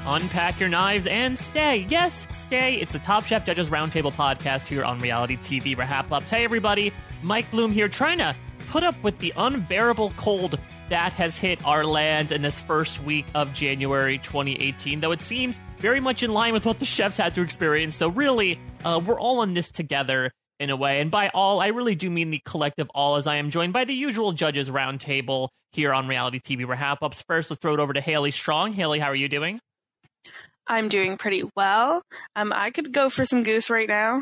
Unpack your knives and stay. Yes, stay. It's the Top Chef Judges Roundtable podcast here on Reality TV Wrap Ups. Hey, everybody. Mike Bloom here, trying to put up with the unbearable cold that has hit our land in this first week of January 2018, though it seems very much in line with what the chefs had to experience. So really, we're all in this together in a way. And by all, I really do mean the collective all, as I am joined by the usual Judges Roundtable here on Reality TV Wrap Ups. First, let's throw it over to Haley Strong. Haley, how are you doing? I'm doing pretty well. I could go for some goose right now.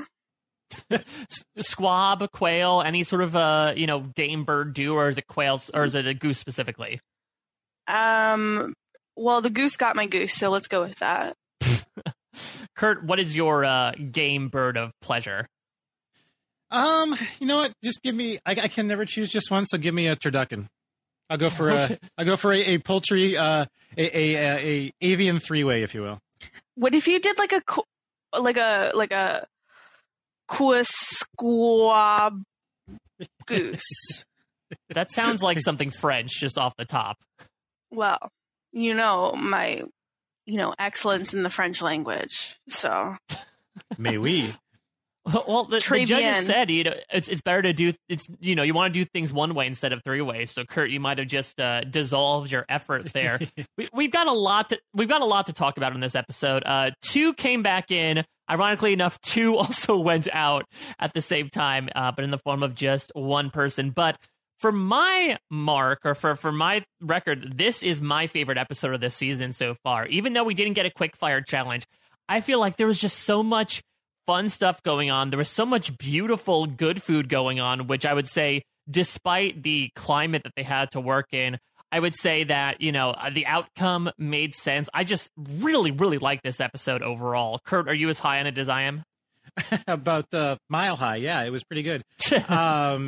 Squab, quail, any sort of game bird do, or is it quail, or is it a goose specifically? Well, the goose got my goose, so let's go with that. Kurt, what is your game bird of pleasure? You know what? Just give me. I can never choose just one, so give me a turducken. I'll go for a poultry, a avian three-way, if you will. What if you did like a squab goose? That sounds like something French, just off the top. Well, my excellence in the French language. So, may we? Well, the judges said it's better to do you want to do things one way instead of three ways. So, Kurt, you might have just dissolved your effort there. We've got a lot to talk about in this episode. 2 came back in. Ironically enough, 2 also went out at the same time, but in the form of just one person. But for my mark, or for my record, this is my favorite episode of this season so far. Even though we didn't get a quick fire challenge, I feel like there was just so much fun stuff going on. There was so much beautiful, good food going on, which I would say, despite the climate that they had to work in, I would say that, the outcome made sense. I just really, really like this episode overall. Kurt, are you as high on it as I am? About mile high. Yeah, it was pretty good. I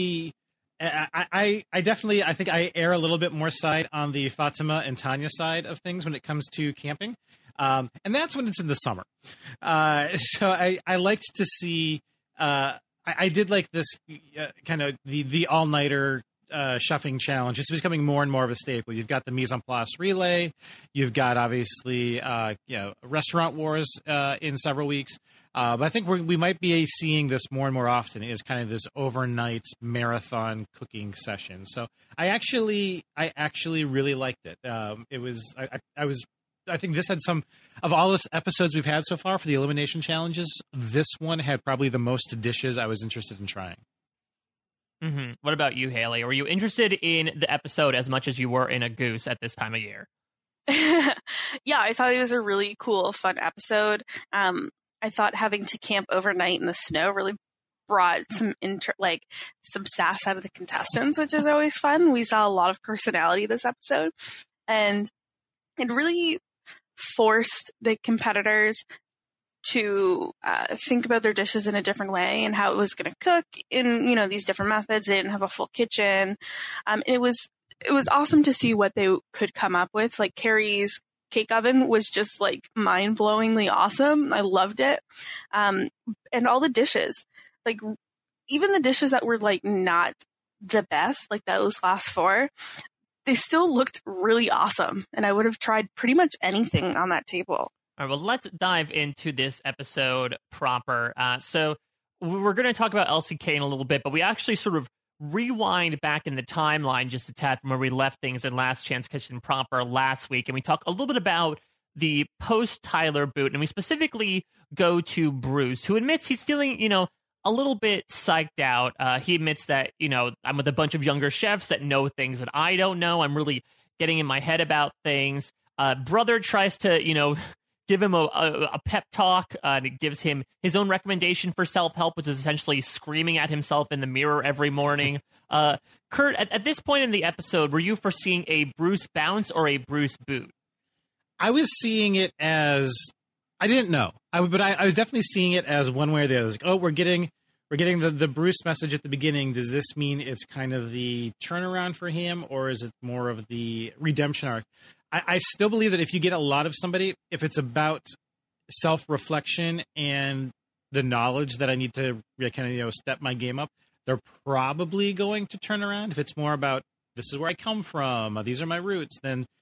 definitely, I think I err a little bit more side on the Fatima and Tanya side of things when it comes to camping. And that's when it's in the summer. So I liked to see, I did like this kind of the all-nighter chefing challenge. It's becoming more and more of a staple. You've got the mise en place relay. You've got obviously, restaurant wars in several weeks. But I think we might be seeing this more and more often, is kind of this overnight marathon cooking session. So I actually really liked it. I think this had some of all the episodes we've had so far for the elimination challenges. This one had probably the most dishes I was interested in trying. Mm-hmm. What about you, Haley? Were you interested in the episode as much as you were in a goose at this time of year? Yeah, I thought it was a really cool, fun episode. I thought having to camp overnight in the snow really brought some sass out of the contestants, which is always fun. We saw a lot of personality this episode, and it really forced the competitors to think about their dishes in a different way and how it was going to cook in, these different methods. They didn't have a full kitchen. It was awesome to see what they could come up with. Like Carrie's cake oven was just like mind-blowingly awesome. I loved it. And all the dishes, like even the dishes that were like not the best, like those last 4, they still looked really awesome. And I would have tried pretty much anything on that table. All right, well, let's dive into this episode proper. So we're going to talk about LCK in a little bit, but we actually sort of rewind back in the timeline just a tad from where we left things in Last Chance Kitchen proper last week. And we talk a little bit about the post-Tyler boot. And we specifically go to Bruce, who admits he's feeling, a little bit psyched out. He admits that, I'm with a bunch of younger chefs that know things that I don't know. I'm really getting in my head about things. Brother tries to, give him a pep talk. And it gives him his own recommendation for self-help, which is essentially screaming at himself in the mirror every morning. Kurt, at this point in the episode, were you foreseeing a Bruce bounce or a Bruce boot? I was seeing it as, I didn't know. I was definitely seeing it as one way or the other. Like, oh, we're getting the Bruce message at the beginning. Does this mean it's kind of the turnaround for him, or is it more of the redemption arc? I still believe that if you get a lot of somebody, if it's about self-reflection and the knowledge that I need to kind of step my game up, they're probably going to turn around. If it's more about this is where I come from, these are my roots, then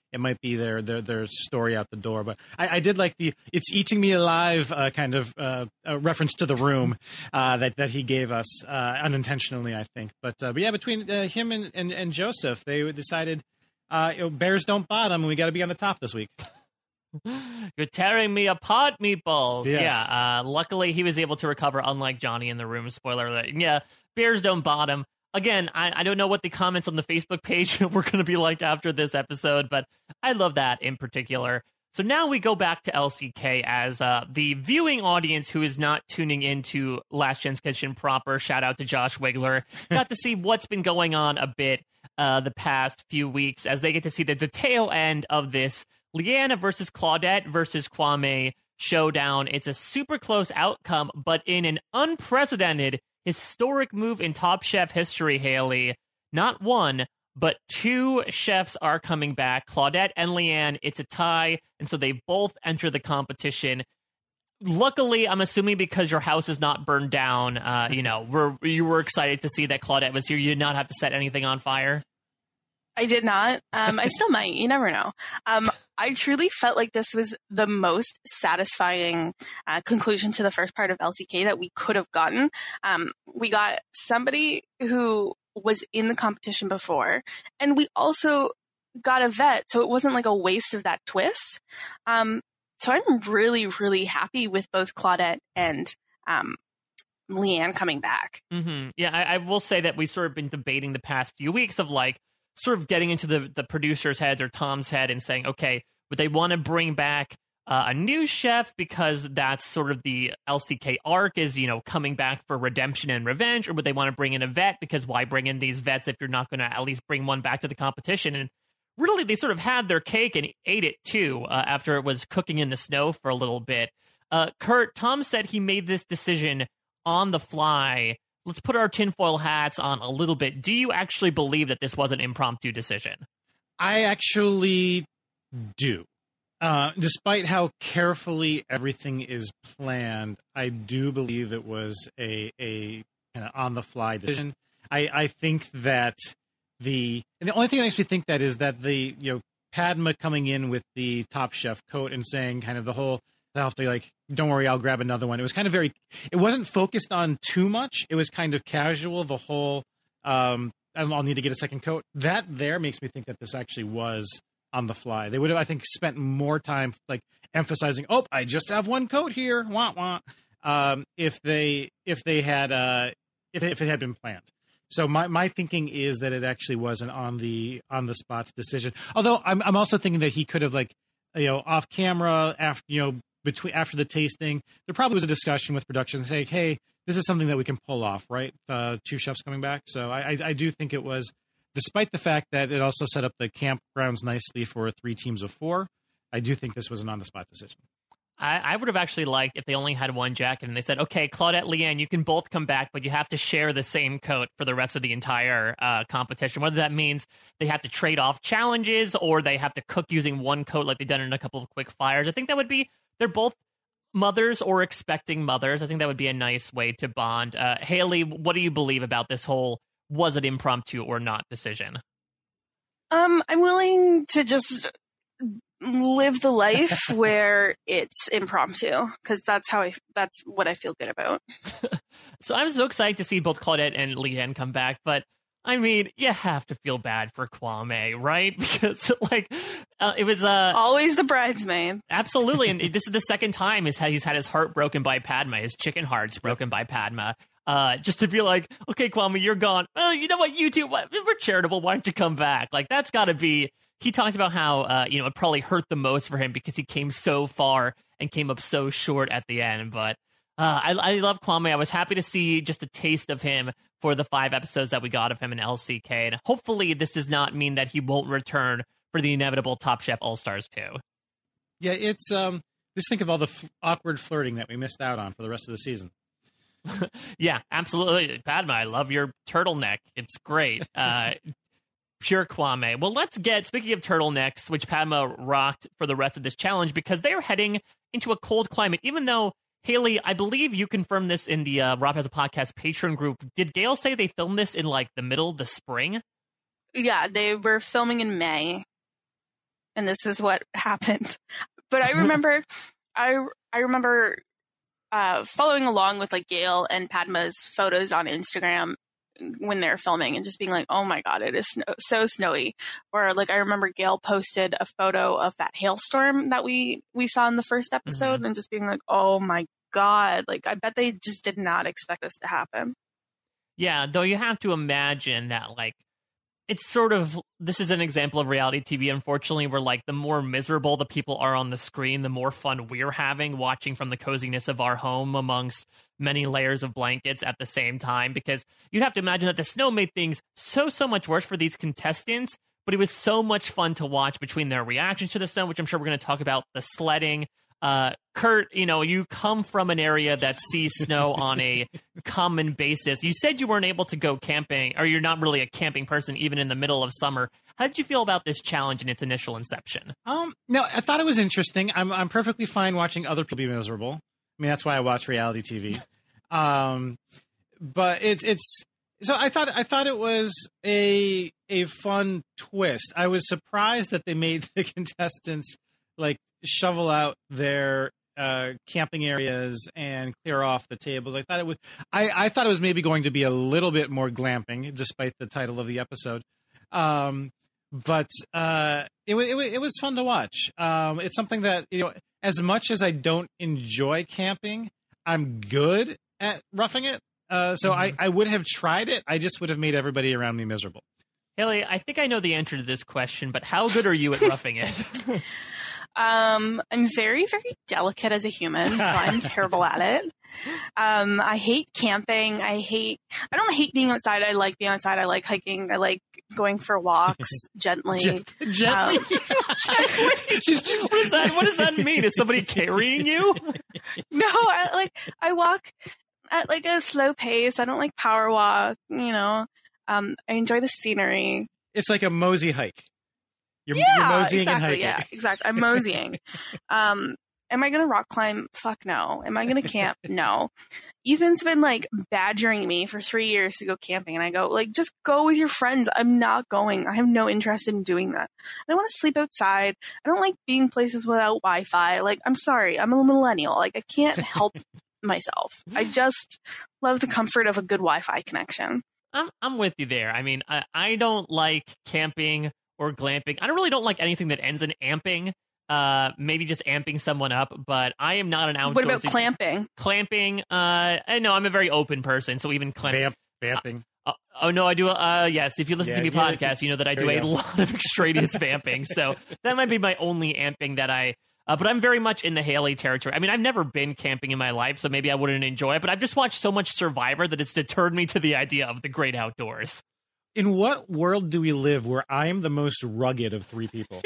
it might be their story out the door. But I did like the "it's eating me alive" kind of reference to The Room that he gave us unintentionally, I think. But yeah, between him and Joseph, they decided bears don't bottom, and we got to be on the top this week. You're tearing me apart, meatballs. Yes. Yeah. Luckily, he was able to recover, unlike Johnny in The Room. Spoiler alert. Yeah, bears don't bottom. Again, I don't know what the comments on the Facebook page were going to be like after this episode, but I love that in particular. So now we go back to LCK as the viewing audience who is not tuning into Last Gen's Kitchen proper. Shout out to Josh Wigler. Got to see what's been going on a bit the past few weeks as they get to see the tail end of this Leanna versus Claudette versus Kwame showdown. It's a super close outcome, but in an unprecedented, historic move in Top Chef history, Haley, not one, but two chefs are coming back. Claudette and Leanne, it's a tie, and so they both enter the competition. Luckily, I'm assuming because your house is not burned down, you were excited to see that Claudette was here. You did not have to set anything on fire. I did not. I still might. You never know. I truly felt like this was the most satisfying conclusion to the first part of LCK that we could have gotten. We got somebody who was in the competition before, and we also got a vet, so it wasn't like a waste of that twist. So I'm really, really happy with both Claudette and Leanne coming back. Mm-hmm. Yeah, I will say that we've sort of been debating the past few weeks of like, sort of getting into the producer's heads or Tom's head and saying, okay, would they want to bring back a new chef because that's sort of the LCK arc is, coming back for redemption and revenge, or would they want to bring in a vet because why bring in these vets if you're not going to at least bring one back to the competition? And really, they sort of had their cake and ate it too after it was cooking in the snow for a little bit. Kurt, Tom said he made this decision on the fly. Let's put our tinfoil hats on a little bit. Do you actually believe that this was an impromptu decision? I actually do. Despite how carefully everything is planned, I do believe it was a kind of on-the-fly decision. I think that and the only thing that makes me think that is that Padma coming in with the Top Chef coat and saying kind of the whole, I'll have to don't worry, I'll grab another one. It was kind of it wasn't focused on too much. It was kind of casual, the whole, I'll need to get a second coat. That there makes me think that this actually was on the fly. They would have, I think, spent more time emphasizing, I just have one coat here, wah wah, if it had been planned. So my thinking is that it actually wasn't on the spot decision. Although I'm also thinking that he could have off camera after the tasting, there probably was a discussion with production saying, hey, this is something that we can pull off, right? Two chefs coming back. So I do think it was, despite the fact that it also set up the campgrounds nicely for 3 teams of 4, I do think this was an on-the-spot decision. I would have actually liked if they only had one jacket and they said, okay, Claudette, Leanne, you can both come back, but you have to share the same coat for the rest of the entire competition. Whether that means they have to trade off challenges or they have to cook using one coat like they've done in a couple of quick fires. I think that would be, they're both mothers or expecting mothers. I think that would be a nice way to bond. Haley, what do you believe about this whole was it impromptu or not decision? I'm willing to just live the life where it's impromptu because that's what I feel good about. So I'm so excited to see both Claudette and Leanne come back, but I mean, you have to feel bad for Kwame, right? Because it was always the bridesmaid. Absolutely, and this is the second time he's had his heart broken by Padma, his chicken heart's broken by Padma. Just to be like, okay, Kwame, you're gone. Oh, you know what? You two, we're charitable. Why don't you come back? That's got to be. He talks about how it probably hurt the most for him because he came so far and came up so short at the end. But I love Kwame. I was happy to see just a taste of him for the 5 episodes that we got of him in LCK. And hopefully this does not mean that he won't return for the inevitable Top Chef All-Stars 2. Yeah, it's just think of all the awkward flirting that we missed out on for the rest of the season. Yeah, absolutely. Padma, I love your turtleneck. It's great. Pure Kwame. Well, let's get, speaking of turtlenecks, which Padma rocked for the rest of this challenge, because they're heading into a cold climate, even though, Haley, I believe you confirmed this in the Rob Has a Podcast Patreon group. Did Gail say they filmed this in the middle of the spring? Yeah, they were filming in May. and this is what happened. But I remember, I remember following along with like Gail and Padma's photos on Instagram when they're filming and just being like, oh my God, it is so snowy. Or like, I remember Gail posted a photo of that hailstorm that we saw in the first episode and just being like, oh my God, like I bet they just did not expect this to happen. Yeah, though you have to imagine that like, it's sort of, this is an example of reality TV, unfortunately, where like the more miserable the people are on the screen, the more fun we're having watching from the coziness of our home amongst many layers of blankets at the same time. Because you'd have to imagine that the snow made things so much worse for these contestants, but it was so much fun to watch between their reactions to the snow, which I'm sure we're going to talk about, the sledding. Kurt, you know, you come from an area that sees snow on a common basis. You said you weren't able to go camping, or you're not really a camping person even in the middle of summer. How did you feel about this challenge in its initial inception? No, I thought it was interesting. I'm perfectly fine watching other people be miserable. I mean, that's why I watch reality TV. But it's so I thought it was a fun twist. I was surprised that they made the contestants like shovel out their camping areas and clear off the tables. I thought it was maybe going to be a little bit more glamping, despite the title of the episode. But it was fun to watch. It's something that, you know, as much as I don't enjoy camping, I'm good at roughing it. So I would have tried it. I just would have made everybody around me miserable. Haley, I think I know the answer to this question, but how good are you at roughing it? I'm very, very delicate as a human, so I'm terrible at it. I hate camping. I don't hate being outside. I like being outside. I like hiking. I like going for walks gently. Gently? What does that mean? Is somebody carrying you? No, I walk at like a slow pace. I don't like power walk, you know. I enjoy the scenery. It's like a mosey hike. You're moseying exactly, and hiking. Yeah, exactly. I'm moseying. Am I going to rock climb? Fuck no. Am I going to camp? No. Ethan's been like badgering me for 3 years to go camping. And I go like, just go with your friends. I'm not going. I have no interest in doing that. I want to sleep outside. I don't like being places without Wi-Fi. Like, I'm sorry. I'm a millennial. Like, I can't help myself. I just love the comfort of a good Wi-Fi connection. I'm with you there. I mean, I don't like camping or glamping. I don't like anything that ends in amping. Maybe just amping someone up, but I am not an outdoorsy. What about clamping? Clamping, I know I'm a very open person, so even clamping. Vamping. Oh no, I do. Yes, if you listen to me podcast, you know that I do a lot of extraneous vamping. So that might be my only amping that I. But I'm very much in the Haley territory. I mean, I've never been camping in my life, so maybe I wouldn't enjoy it. But I've just watched so much Survivor that it's deterred me to the idea of the great outdoors. In what world do we live where I am the most rugged of three people?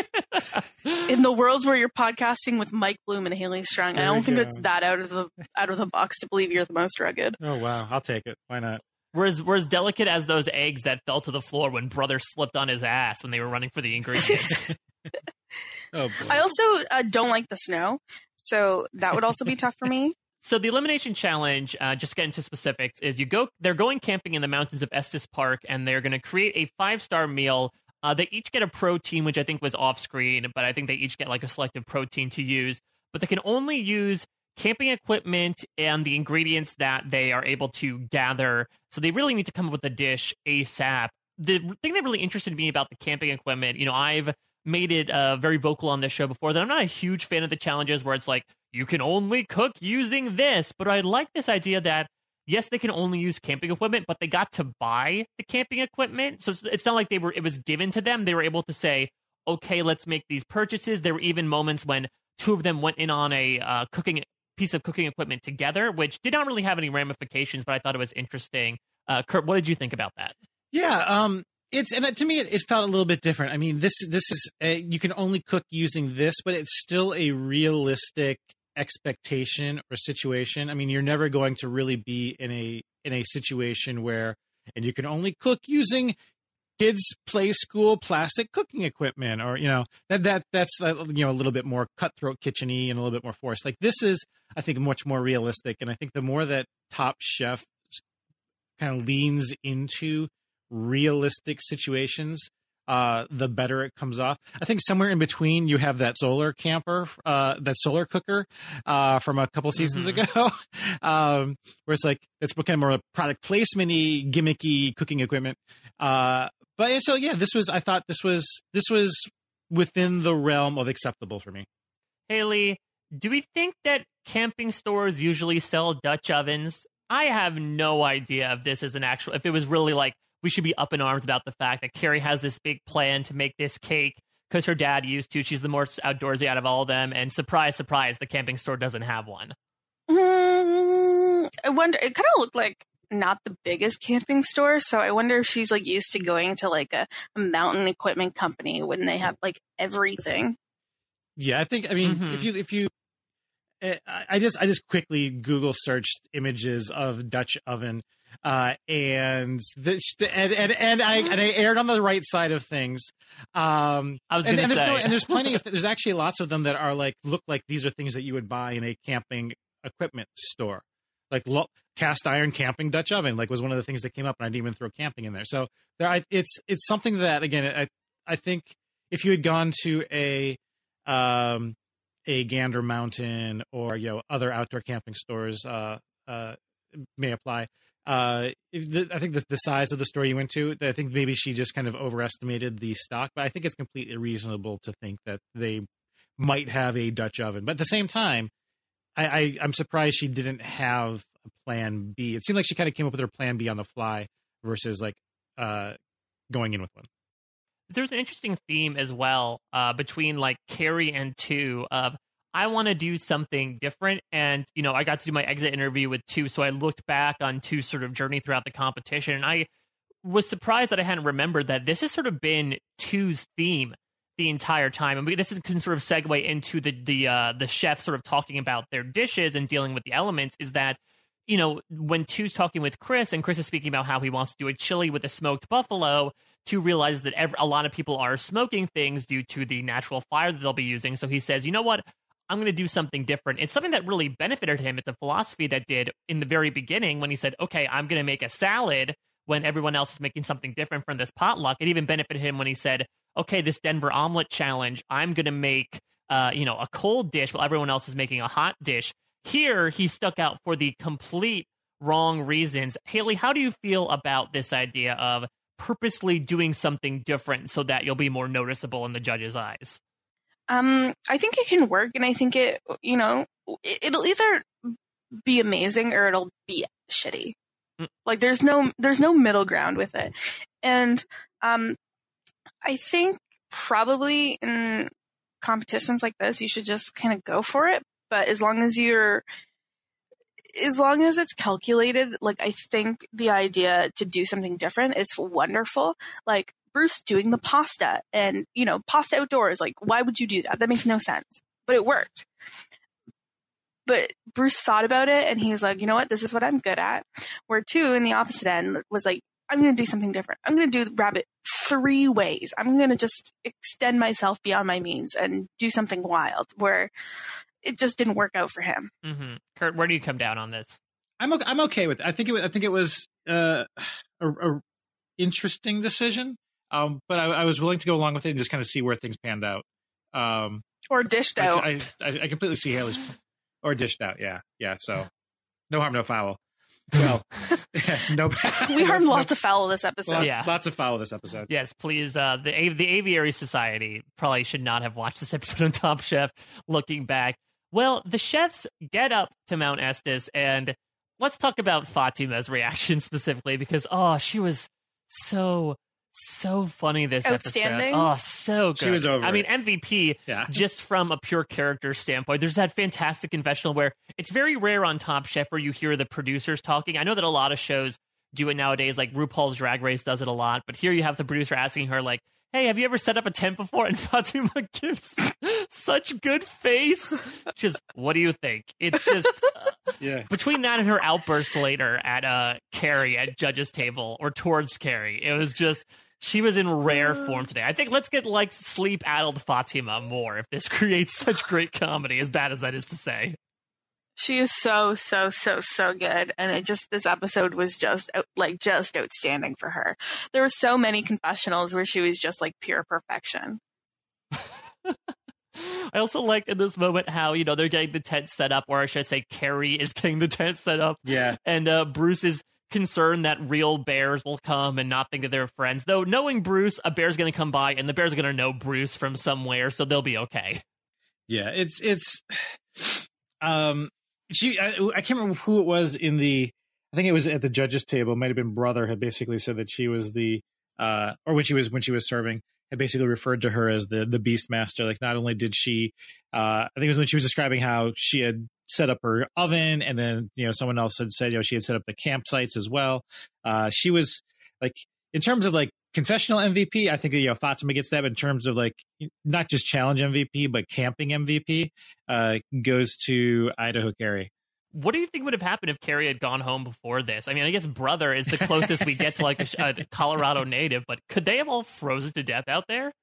In the world where you're podcasting with Mike Bloom and Haley Strung, I don't think it's that out of the box to believe you're the most rugged. Oh wow, I'll take it. Why not? We're as delicate as those eggs that fell to the floor when brother slipped on his ass when they were running for the ingredients. Oh boy. I also don't like the snow, so that would also be tough for me. So the elimination challenge, just get into specifics, is they're going camping in the mountains of Estes Park, and they're going to create a 5-star meal. They each get a protein, which I think was off screen, but I think they each get like a selective protein to use. But they can only use camping equipment and the ingredients that they are able to gather. So they really need to come up with a dish ASAP. The thing that really interested me about the camping equipment, you know, I've made it very vocal on this show before that I'm not a huge fan of the challenges where it's like, you can only cook using this. But I like this idea that, yes, they can only use camping equipment, but they got to buy the camping equipment. So it's not like it was given to them. They were able to say, okay, let's make these purchases. There were even moments when two of them went in on a piece of cooking equipment together, which did not really have any ramifications, but I thought it was interesting. Kurt, what did you think about that? Yeah, to me it felt a little bit different. I mean, this is you can only cook using this, but it's still a realistic expectation or situation. I mean, you're never going to really be in a situation where, and you can only cook using kids play school plastic cooking equipment, or, you know, that's you know, a little bit more cutthroat kitchen-y and a little bit more forced. Like, this is, I think, much more realistic. And I think the more that Top Chef kind of leans into realistic situations, the better it comes off. I think somewhere in between you have that solar camper, that solar cooker from a couple seasons ago, where it's like it's become more product placement-y, gimmicky cooking equipment. But so yeah, I thought this was within the realm of acceptable for me. Haley, do we think that camping stores usually sell Dutch ovens? I have no idea if this is if it was really like, we should be up in arms about the fact that Carrie has this big plan to make this cake because her dad used to. She's the more outdoorsy out of all of them. And surprise, surprise, the camping store doesn't have one. I wonder, it kind of looked like not the biggest camping store. So I wonder if she's like used to going to like a mountain equipment company when they have like everything. Yeah, I mean, if you, I just quickly Google searched images of Dutch oven, and I erred on the right side of things. I was going to say, and there's plenty of, there's actually lots of them that are like, look like these are things that you would buy in a camping equipment store, like cast iron camping Dutch oven, like was one of the things that came up, and I didn't even throw camping in there. So it's something that, again, I think if you had gone to a Gander Mountain or other outdoor camping stores may apply. I think the size of the store you went to, I think maybe she just kind of overestimated the stock, but I think it's completely reasonable to think that they might have a Dutch oven. But at the same time, I'm surprised she didn't have a plan B. It seemed like she kind of came up with her plan B on the fly versus like going in with one. There's an interesting theme as well between like Carrie and Tu of, I want to do something different. And, I got to do my exit interview with Tu, so I looked back on Tu's sort of journey throughout the competition, and I was surprised that I hadn't remembered that this has sort of been Tu's theme the entire time. And this can sort of segue into the chef sort of talking about their dishes and dealing with the elements, is that, when Tu's talking with Chris, and Chris is speaking about how he wants to do a chili with a smoked buffalo, Tu realizes that a lot of people are smoking things due to the natural fire that they'll be using. So he says, you know what? I'm going to do something different. It's something that really benefited him. It's a philosophy that did in the very beginning when he said, okay, I'm going to make a salad when everyone else is making something different from this potluck. It even benefited him when he said, okay, this Denver omelet challenge, I'm going to make, a cold dish while everyone else is making a hot dish. Here, he stuck out for the complete wrong reasons. Haley, how do you feel about this idea of purposely doing something different so that you'll be more noticeable in the judges' eyes? I think it can work, and I think it'll either be amazing or it'll be shitty. Like there's no middle ground with it. And I think probably in competitions like this, you should just kind of go for it. But as long as it's calculated, like I think the idea to do something different is wonderful. Like Bruce doing the pasta and, pasta outdoors. Like, why would you do that? That makes no sense. But it worked. But Bruce thought about it and he was like, you know what? This is what I'm good at. Where Tu, in the opposite end, was like, I'm going to do something different. I'm going to do rabbit 3 ways. I'm going to just extend myself beyond my means and do something wild, where it just didn't work out for him. Mm-hmm. Kurt, where do you come down on this? I'm okay with it. I think it was a interesting decision. But I was willing to go along with it and just kind of see where things panned out. Or dished out. I completely see Haley's, or dished out. Yeah. So no harm, no foul. Well, no. We harmed lots of foul this episode. Lots of foul this episode. Yes, please. The Aviary Society probably should not have watched this episode on Top Chef. Looking back, well, the chefs get up to Mount Estes, and let's talk about Fatima's reaction specifically, because she was so funny this outstanding episode. So good. She was over. I mean, MVP, just from a pure character standpoint. There's that fantastic confessional where it's very rare on Top Chef where you hear the producers talking. I know that a lot of shows do it nowadays, like RuPaul's Drag Race does it a lot, but here you have the producer asking her, like, hey, have you ever set up a tent before? And Fatima gives such good face. Just, what do you think? It's just between that and her outburst later at Carrie at judges table, or towards Carrie, it was just, she was in rare form today. I think let's get like sleep addled Fatima more if this creates such great comedy, as bad as that is to say. She is so good, and this episode was just outstanding for her. There were so many confessionals where she was just like pure perfection. I also liked in this moment how, they're getting the tent set up, or I should say Carrie is getting the tent set up. Yeah. And Bruce is concerned that real bears will come and not think that they're friends. Though knowing Bruce, a bear's going to come by and the bears are going to know Bruce from somewhere, so they'll be okay. Yeah, I can't remember who it was I think it was at the judges table. It might have been Brother had basically said that she was or when she was serving, had basically referred to her as the Beastmaster. Like, not only did she, I think it was when she was describing how she had set up her oven, and then someone else had said she had set up the campsites as well. She was like, in terms of like confessional MVP, I think that Fatima gets that, but in terms of like not just challenge MVP but camping MVP, goes to Idaho Carrie. What do you think would have happened if Carrie had gone home before this? I mean, I guess Brother is the closest we get to like a Colorado native, but could they have all frozen to death out there?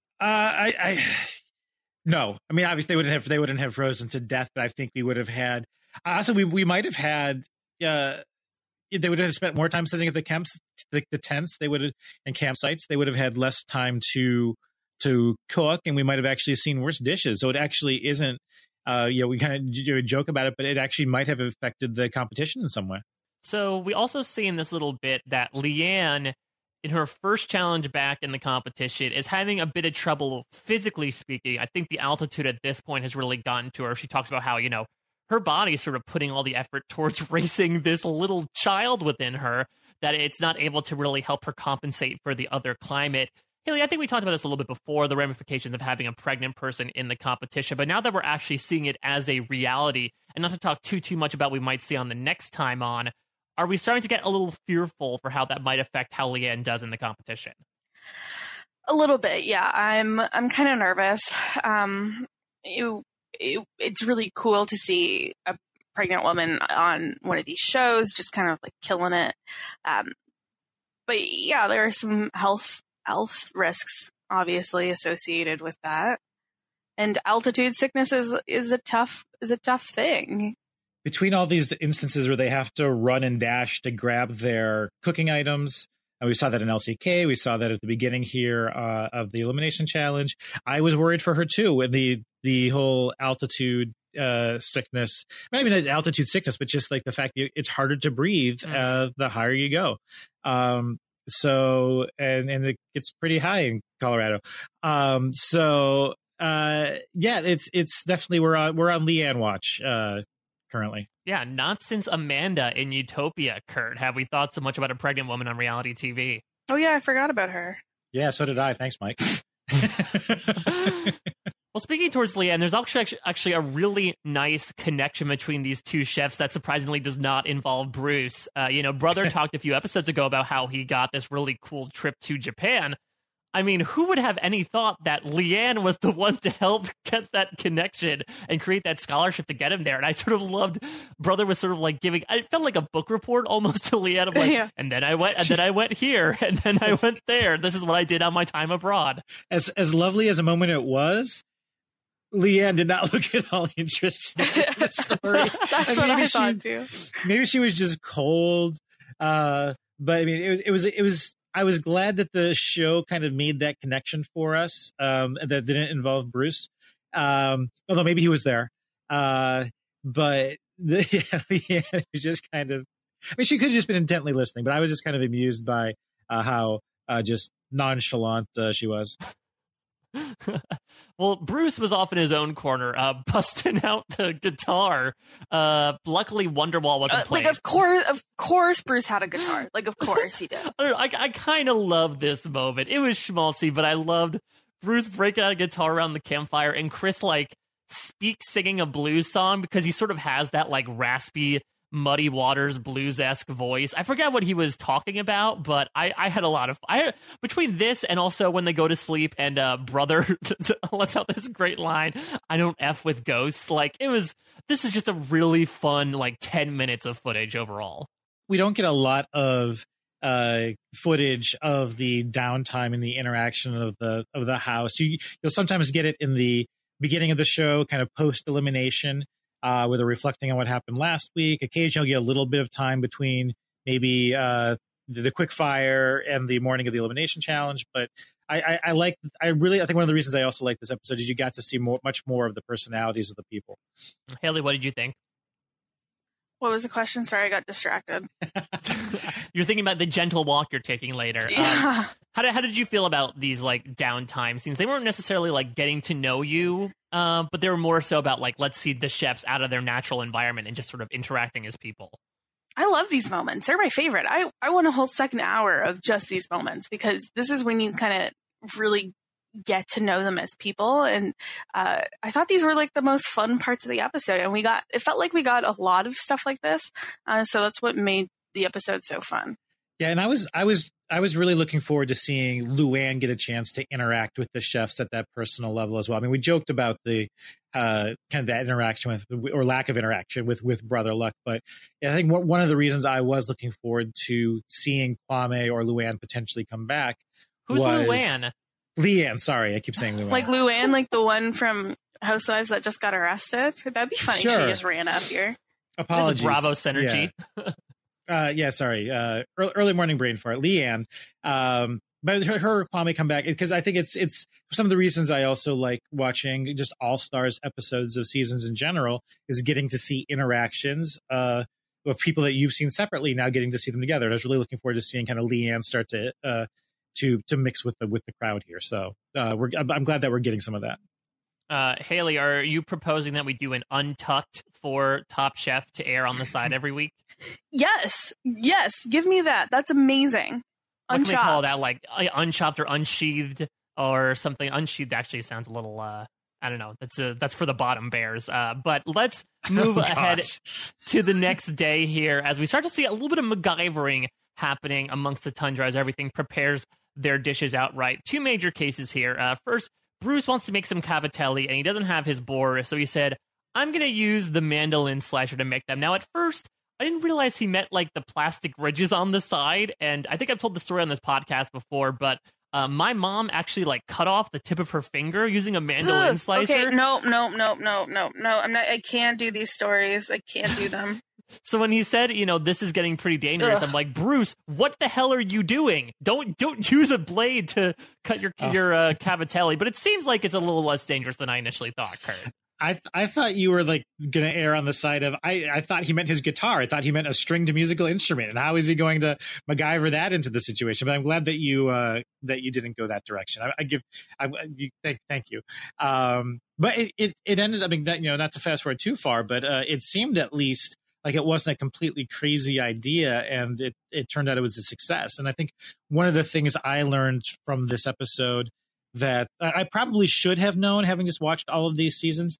No. I mean, obviously they wouldn't have frozen to death, but I think we would have had. Also, we might have had. They would have spent more time sitting at the camps, the tents. They would have, and campsites. They would have had less time to cook, and we might have actually seen worse dishes. So it actually isn't. We kind of joke about it, but it actually might have affected the competition in some way. So we also see in this little bit that Leanne, in her first challenge back in the competition, is having a bit of trouble physically speaking. I think the altitude at this point has really gotten to her. She talks about how, her body is sort of putting all the effort towards racing this little child within her, that it's not able to really help her compensate for the other climate. Haley, I think we talked about this a little bit before, the ramifications of having a pregnant person in the competition, but now that we're actually seeing it as a reality, and not to talk too much about what we might see on the next time on, are we starting to get a little fearful for how that might affect how Leanne does in the competition? A little bit, yeah. I'm kind of nervous. It's really cool to see a pregnant woman on one of these shows, just kind of like killing it. But yeah, there are some health risks obviously associated with that, and altitude sickness is a tough thing. Between all these instances where they have to run and dash to grab their cooking items, and we saw that in LCK, we saw that at the beginning here of the Elimination Challenge. I was worried for her too with the whole altitude sickness. Not even altitude sickness, but just like the fact that it's harder to breathe the higher you go. So and it gets pretty high in Colorado. It's definitely we're on Leanne watch currently. Yeah, not since Amanda in Utopia, Kurt, have we thought so much about a pregnant woman on reality TV. Oh yeah, I forgot about her. Yeah, so did I. Thanks, Mike. Well, speaking towards Leanne, there's actually a really nice connection between these two chefs that surprisingly does not involve Bruce. Brother talked a few episodes ago about how he got this really cool trip to Japan. I mean, who would have any thought that Leanne was the one to help get that connection and create that scholarship to get him there? And I sort of loved Brother was sort of like giving, I felt like a book report almost to Leanne. I'm like, yeah. and then I went here, and then I went there. This is what I did on my time abroad. As lovely as a moment it was, Leanne did not look at all interested in the story. That's what I thought too. Maybe she was just cold. But I mean, it was. I was glad that the show kind of made that connection for us that didn't involve Bruce, although maybe he was there. But Leanne was just kind of. I mean, she could have just been intently listening, but I was just kind of amused by how just nonchalant she was. Well, Bruce was off in his own corner, busting out the guitar. Luckily, Wonderwall wasn't playing. Like, of course, Bruce had a guitar. Like, of course he did. I kind of love this moment. It was schmaltzy, but I loved Bruce breaking out a guitar around the campfire, and Chris singing a blues song, because he sort of has that like raspy, Muddy Waters blues-esque voice. I forget what he was talking about, but I had a lot of between this and also when they go to sleep and Brother lets out this great line, "I don't F with ghosts." This is just a really fun 10 minutes of footage overall. We don't get a lot of footage of the downtime and the interaction of the house. You'll sometimes get it in the beginning of the show, kind of post elimination. where they're reflecting on what happened last week. Occasionally, you'll get a little bit of time between maybe the quick fire and the morning of the elimination challenge. But I think one of the reasons I also like this episode is you got to see much more of the personalities of the people. Haley, what did you think? What was the question? Sorry, I got distracted. You're thinking about the gentle walk you're taking later. Yeah. How did you feel about these like downtime scenes? They weren't necessarily like getting to know you, but they were more so about like, let's see the chefs out of their natural environment and just sort of interacting as people. I love these moments. They're my favorite. I want a whole second hour of just these moments, because this is when you kind of really get to know them as people. And I thought these were like the most fun parts of the episode. And it felt like we got a lot of stuff like this. So that's what made the episode so fun. Yeah. And I was really looking forward to seeing Luann get a chance to interact with the chefs at that personal level as well. I mean, we joked about the kind of that interaction or lack of interaction with Brother Luck, but I think one of the reasons I was looking forward to seeing Kwame or Luann potentially come back. Who's Luann? Leanne, sorry, I keep saying Luann. Like Luann, like the one from Housewives that just got arrested. That'd be funny. Sure. She just ran up here. Apologies. Bravo synergy. Yeah. Sorry. Early morning brain fart. Leanne. But her Kwame come back, because I think it's some of the reasons I also like watching just All Stars episodes of seasons in general is getting to see interactions of people that you've seen separately, now getting to see them together. And I was really looking forward to seeing kind of Leanne start to mix with the crowd here. So I'm glad that we're getting some of that. Haley, are you proposing that we do an Untucked for Top Chef to air on the side every week? Yes, give me that. That's amazing. What Unchopped. can we call that? Like unchopped or unsheathed or something? Unsheathed actually sounds a little. I don't know. That's for the bottom bears. But let's move ahead to the next day here as we start to see a little bit of MacGyvering happening amongst the Tundra as everything prepares their dishes outright. Two major cases here. First, Bruce wants to make some cavatelli, and he doesn't have his boar, so he said, I'm going to use the mandolin slicer to make them. Now, at first, I didn't realize he meant, like, the plastic ridges on the side, and I think I've told the story on this podcast before, but my mom actually, like, cut off the tip of her finger using a mandolin slicer. Okay, no. I can't do these stories. I can't do them. So when he said, this is getting pretty dangerous, I'm like, Bruce, what the hell are you doing? Don't use a blade to cut your cavatelli. But it seems like it's a little less dangerous than I initially thought, Kurt. I thought you were like going to err on the side of I thought he meant his guitar. I thought he meant a stringed musical instrument. And how is he going to MacGyver that into the situation? But I'm glad that you didn't go that direction. Thank you. But it ended up being that, not to fast forward too far, but it seemed at least like it wasn't a completely crazy idea, and it turned out it was a success. And I think one of the things I learned from this episode that I probably should have known, having just watched all of these seasons,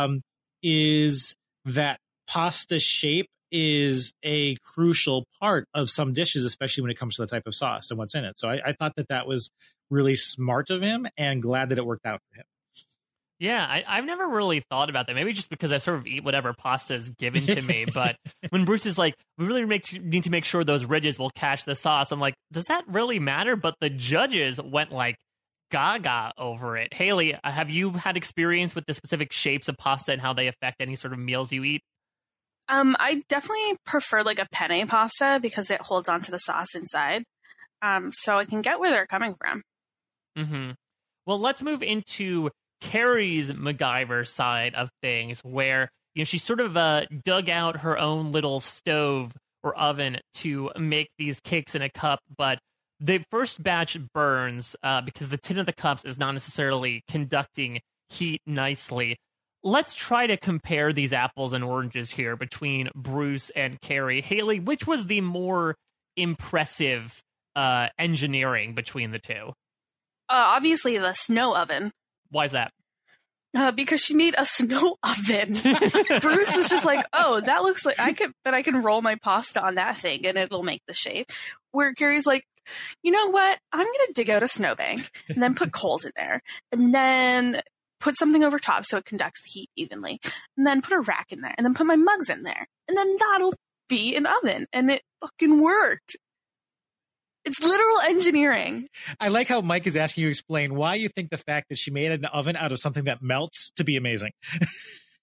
is that pasta shape is a crucial part of some dishes, especially when it comes to the type of sauce and what's in it. So I thought that was really smart of him, and glad that it worked out for him. Yeah, I've never really thought about that. Maybe just because I sort of eat whatever pasta is given to me. But when Bruce is like, we really need to make sure those ridges will catch the sauce, I'm like, does that really matter? But the judges went like gaga over it. Haley, have you had experience with the specific shapes of pasta and how they affect any sort of meals you eat? I definitely prefer like a penne pasta because it holds onto the sauce inside. So I can get where they're coming from. Mm-hmm. Well, let's move into Carrie's MacGyver side of things, where she sort of dug out her own little stove or oven to make these cakes in a cup, but the first batch burns because the tin of the cups is not necessarily conducting heat nicely. Let's try to compare these apples and oranges here between Bruce and Carrie. Haley, which was the more impressive engineering between the two? Obviously the snow oven. Why is that? Because she made a snow oven. Bruce was just like, oh, that looks like I can roll my pasta on that thing and it'll make the shape. Where Carrie's like, you know what? I'm going to dig out a snowbank and then put coals in there and then put something over top so it conducts the heat evenly, and then put a rack in there and then put my mugs in there, and then that'll be an oven. And it fucking worked. It's literal engineering. I like how Mike is asking you to explain why you think the fact that she made an oven out of something that melts to be amazing.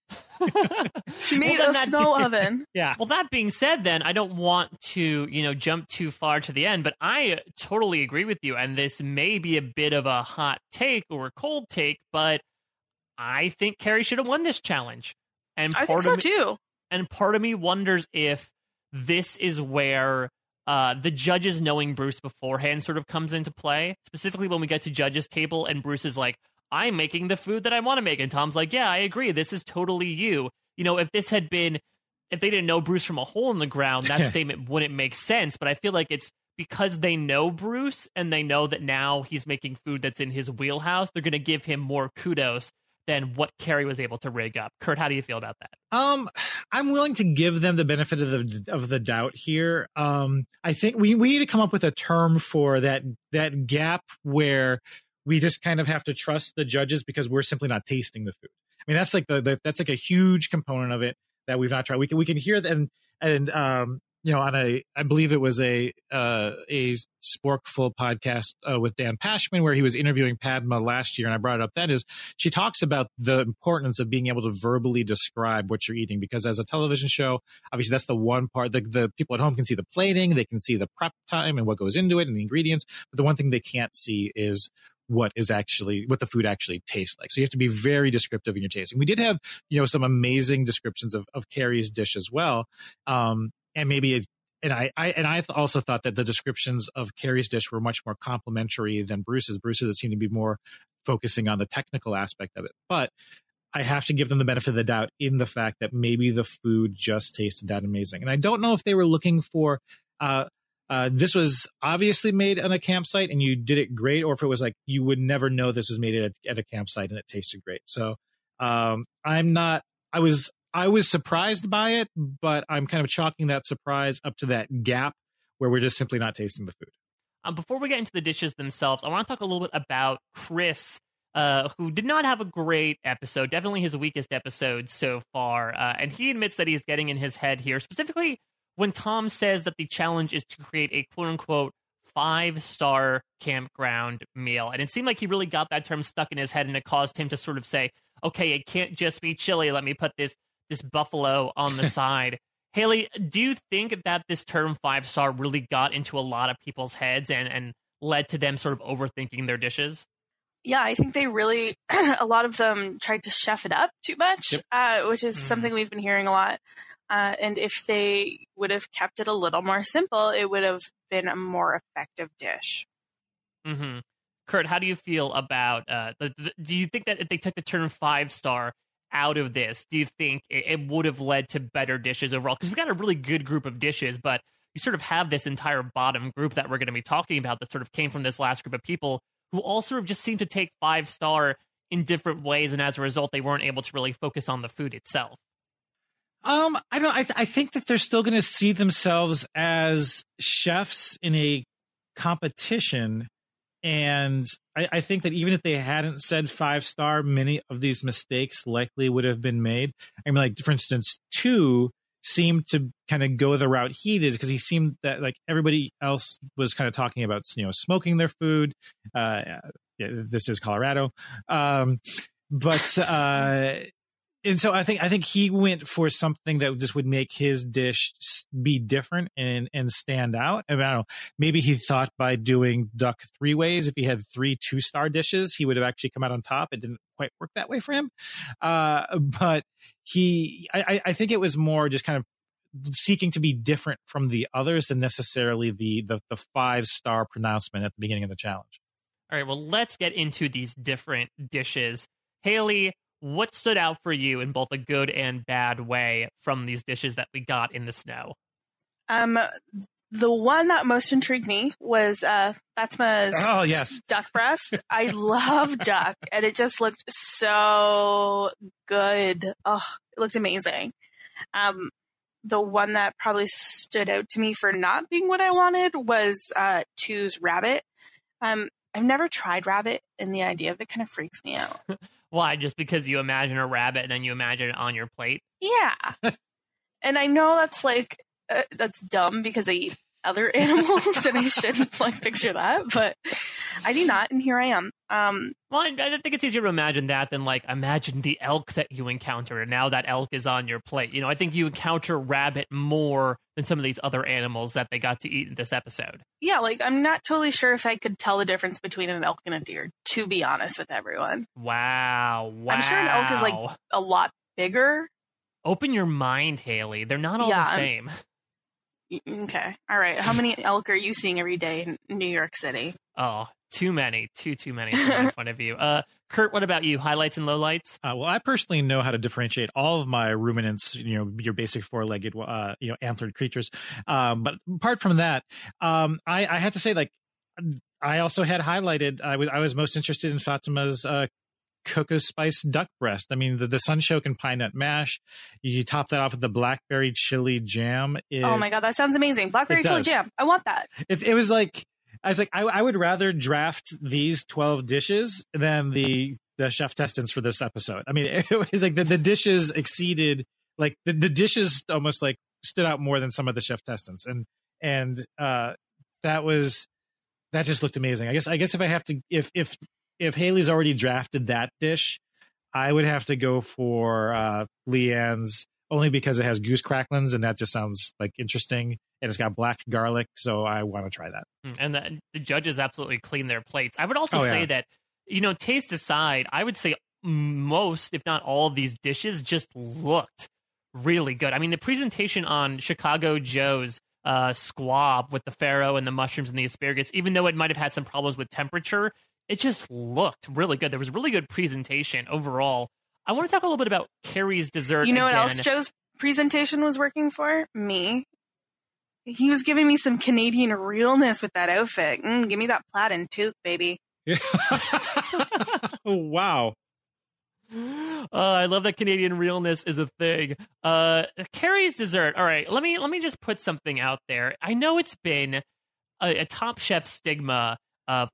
She made a snow oven. Yeah. Well, that being said, then I don't want to, jump too far to the end, but I totally agree with you. And this may be a bit of a hot take or a cold take, but I think Carrie should have won this challenge. And I think so too. And part of me wonders if this is where the judges knowing Bruce beforehand sort of comes into play, specifically when we get to judges' table and Bruce is like, I'm making the food that I want to make. And Tom's like, yeah, I agree. This is totally you. If they didn't know Bruce from a hole in the ground, that statement wouldn't make sense. But I feel like it's because they know Bruce and they know that now he's making food that's in his wheelhouse, they're going to give him more kudos than what Carrie was able to rig up. Kurt, how do you feel about that? I'm willing to give them the benefit of the doubt here. I think we need to come up with a term for that gap where we just kind of have to trust the judges because we're simply not tasting the food. I mean, that's like that's like a huge component of it that we've not tried. We can hear that and on I believe it was a Sporkful podcast with Dan Pashman where he was interviewing Padma last year, and I brought it up then, is she talks about the importance of being able to verbally describe what you're eating, because as a television show, obviously that's the one part. The people at home can see the plating, they can see the prep time and what goes into it and the ingredients, but the one thing they can't see is what the food actually tastes like. So you have to be very descriptive in your tasting. We did have, some amazing descriptions of Carrie's dish as well. And maybe I also thought that the descriptions of Carrie's dish were much more complimentary than Bruce's. Bruce's seemed to be more focusing on the technical aspect of it. But I have to give them the benefit of the doubt in the fact that maybe the food just tasted that amazing. And I don't know if they were looking for, this was obviously made on a campsite and you did it great, or if it was like you would never know this was made at a campsite and it tasted great. So I was surprised by it, but I'm kind of chalking that surprise up to that gap where we're just simply not tasting the food. Before we get into the dishes themselves, I want to talk a little bit about Chris, who did not have a great episode, definitely his weakest episode so far. And he admits that he's getting in his head here, specifically when Tom says that the challenge is to create a quote-unquote 5-star campground meal. And it seemed like he really got that term stuck in his head, and it caused him to sort of say, okay, it can't just be chili. Let me put this buffalo on the side. Haley, do you think that this term 5-star really got into a lot of people's heads and led to them sort of overthinking their dishes? Yeah, I think they really, a lot of them tried to chef it up too much, which is something we've been hearing a lot. And if they would have kept it a little more simple, it would have been a more effective dish. Mm-hmm. Kurt, how do you feel about, do you think that if they took the term 5-star out of this, do you think it would have led to better dishes overall? Because we got a really good group of dishes, but you sort of have this entire bottom group that we're going to be talking about that sort of came from this last group of people who all sort of just seem to take 5-star in different ways, and as a result, they weren't able to really focus on the food itself. I think that they're still going to see themselves as chefs in a competition. And I think that even if they hadn't said 5-star, many of these mistakes likely would have been made. I mean, like, for instance, 2 seemed to kind of go the route he did, because he seemed that like everybody else was kind of talking about, smoking their food. This is Colorado. And so I think he went for something that just would make his dish be different and stand out. I don't know. Maybe he thought by doing duck 3 ways, if he had 3 2-star dishes, he would have actually come out on top. It didn't quite work that way for him. But I think it was more just kind of seeking to be different from the others than necessarily the 5-star pronouncement at the beginning of the challenge. All right, well, let's get into these different dishes. Haley, what stood out for you in both a good and bad way from these dishes that we got in the snow? The one that most intrigued me was Fatma's duck breast. I love duck, and it just looked so good. Oh, it looked amazing. The one that probably stood out to me for not being what I wanted was 2's rabbit. I've never tried rabbit, and the idea of it kind of freaks me out. Why? Just because you imagine a rabbit and then you imagine it on your plate? Yeah. And I know that's like, that's dumb because I eat other animals and I shouldn't like picture that. But I do not, and here I am. Well, I think it's easier to imagine that than like imagine the elk that you encounter, and now that elk is on your plate. You know, I think you encounter rabbit more than some of these other animals that they got to eat in this episode. Yeah, like I'm not totally sure if I could tell the difference between an elk and a deer, to be honest with everyone. Wow. I'm sure an elk is like a lot bigger. Open your mind, Haley. They're not all the same. Okay. All right. How many elk are you seeing every day in New York City? Oh, too many. Too many from my point of view. Kurt, what about you? Highlights and lowlights? Well, I personally know how to differentiate all of my ruminants, your basic four-legged, antlered creatures. But apart from that, I have to say, like, I also had highlighted, I was most interested in Fatima's cocoa spice duck breast. I mean, the sunchoke and pine nut mash. You top that off with the blackberry chili jam. Oh my god, that sounds amazing! Blackberry chili jam. I want that. It was like, I was like, I would rather draft these 12 dishes than the chef testants for this episode. I mean, it was like the dishes exceeded, like the dishes almost like stood out more than some of the chef testants, and that just looked amazing. I guess if I have to, if Haley's already drafted that dish, I would have to go for Leanne's, only because it has goose cracklings, and that just sounds like interesting. And it's got black garlic, so I want to try that. And the judges absolutely clean their plates. I would also say that, taste aside, I would say most, if not all, of these dishes just looked really good. I mean, the presentation on Chicago Joe's squab with the farro and the mushrooms and the asparagus, even though it might have had some problems with temperature, it just looked really good. There was really good presentation overall. I want to talk a little bit about Carrie's dessert. You know what else Joe's presentation was working for? Me. He was giving me some Canadian realness with that outfit. Give me that plaid and toque, baby. Oh, wow. I love that Canadian realness is a thing. Carrie's dessert. All right, let me just put something out there. I know it's been a Top Chef stigma of,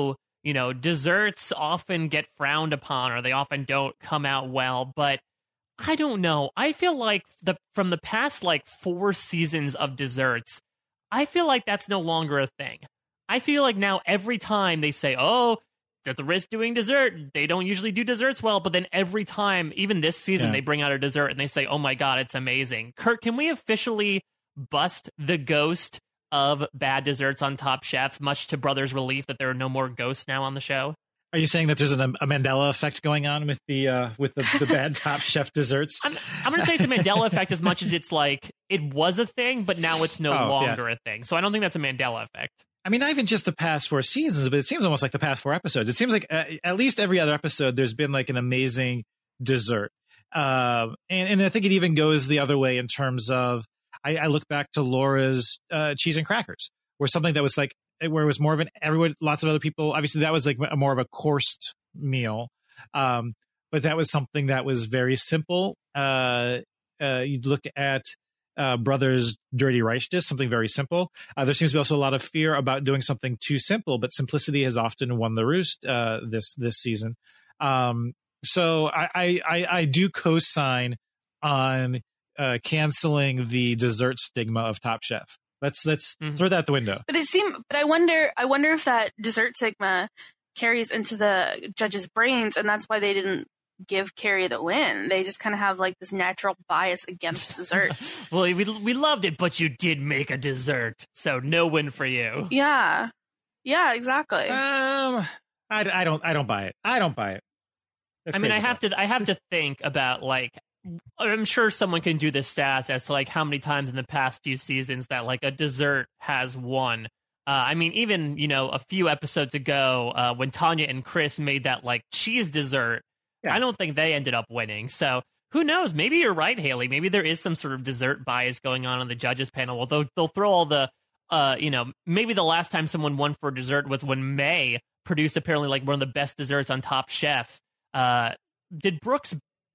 desserts often get frowned upon or they often don't come out well, but I don't know. I feel like from the past 4 seasons of desserts, I feel like that's no longer a thing. I feel like now every time they say, that the risk doing dessert, they don't usually do desserts well, but then every time, even this season, they bring out a dessert and they say, oh my god, it's amazing. Kurt, can we officially bust the ghost of bad desserts on Top Chef, much to Brothers' relief that there are no more ghosts now on the show? Are you saying that there's a Mandela effect going on with the bad Top Chef desserts? I'm going to say it's a Mandela effect as much as it's like it was a thing, but now it's no longer a thing. So I don't think that's a Mandela effect. I mean, not even just the past 4 seasons, but it seems almost like the past 4 episodes. It seems like at least every other episode, there's been like an amazing dessert. And I think it even goes the other way in terms of, I look back to Laura's cheese and crackers, where something that was like, where it was more of lots of other people, obviously that was like more of a coursed meal. But that was something that was very simple. You'd look at Brothers' dirty rice dish, something very simple. There seems to be also a lot of fear about doing something too simple, but simplicity has often won the roost this season. So I do co-sign on canceling the dessert stigma of Top Chef. Let's throw that out the window. But I wonder if that dessert stigma carries into the judges' brains, and that's why they didn't give Carrie the win. They just kind of have like this natural bias against desserts. Well, we loved it, but you did make a dessert, so no win for you. Yeah, exactly. I don't buy it. I don't buy it. I mean, I have to think about like, I'm sure someone can do the stats as to like how many times in the past few seasons that like a dessert has won. I mean, even a few episodes ago when Tanya and Chris made that like cheese dessert. Yeah. I don't think they ended up winning. So who knows? Maybe you're right, Haley. Maybe there is some sort of dessert bias going on the judges panel. Although they'll throw all the, maybe the last time someone won for dessert was when May produced apparently like one of the best desserts on Top Chef. Did Brooks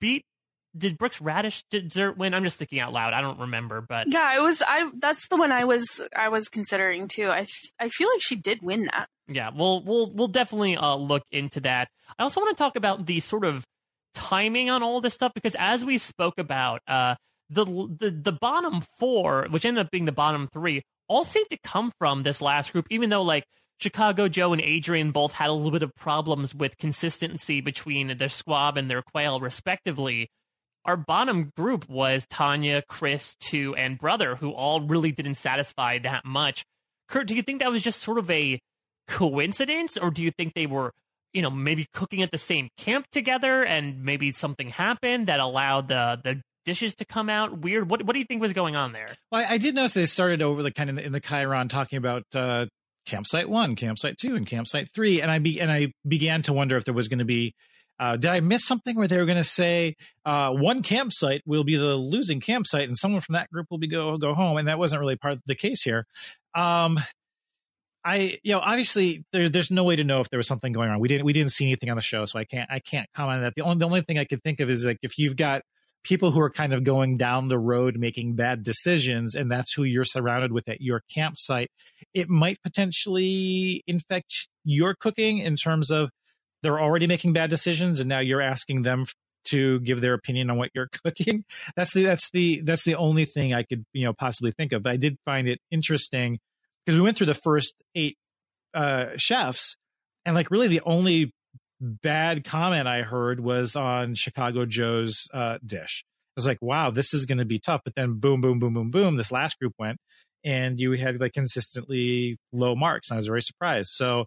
radish dessert win? I'm just thinking out loud. I don't remember, but yeah, that's the one I was considering too. I feel like she did win that. Yeah, we'll definitely look into that. I also want to talk about the sort of timing on all this stuff, because as we spoke about, the bottom 4, which ended up being the bottom 3, all seem to come from this last group, even though like Chicago Joe and Adrian both had a little bit of problems with consistency between their squab and their quail, respectively. Our bottom group was Tanya, Chris, Tu, and Brother, who all really didn't satisfy that much. Kurt, do you think that was just sort of a coincidence, or do you think they were, maybe cooking at the same camp together and maybe something happened that allowed the dishes to come out weird? What do you think was going on there? Well, I did notice they started over in the Chiron talking about campsite 1, campsite 2, and campsite 3, and I began to wonder if there was going to be did I miss something where they were going to say one campsite will be the losing campsite and someone from that group will be go home, and that wasn't really part of the case here. Obviously there's no way to know if there was something going on. We didn't see anything on the show, so I can't comment on that. The only thing I could think of is like if you've got people who are kind of going down the road making bad decisions, and that's who you're surrounded with at your campsite, it might potentially infect your cooking in terms of they're already making bad decisions, and now you're asking them to give their opinion on what you're cooking. That's the only thing I could possibly think of. But I did find it interesting because we went through the first 8 chefs, and like really the only bad comment I heard was on Chicago Joe's dish. I was like, wow, this is going to be tough. But then boom, boom, boom, boom, boom, this last group went, and you had like consistently low marks. And I was very surprised. So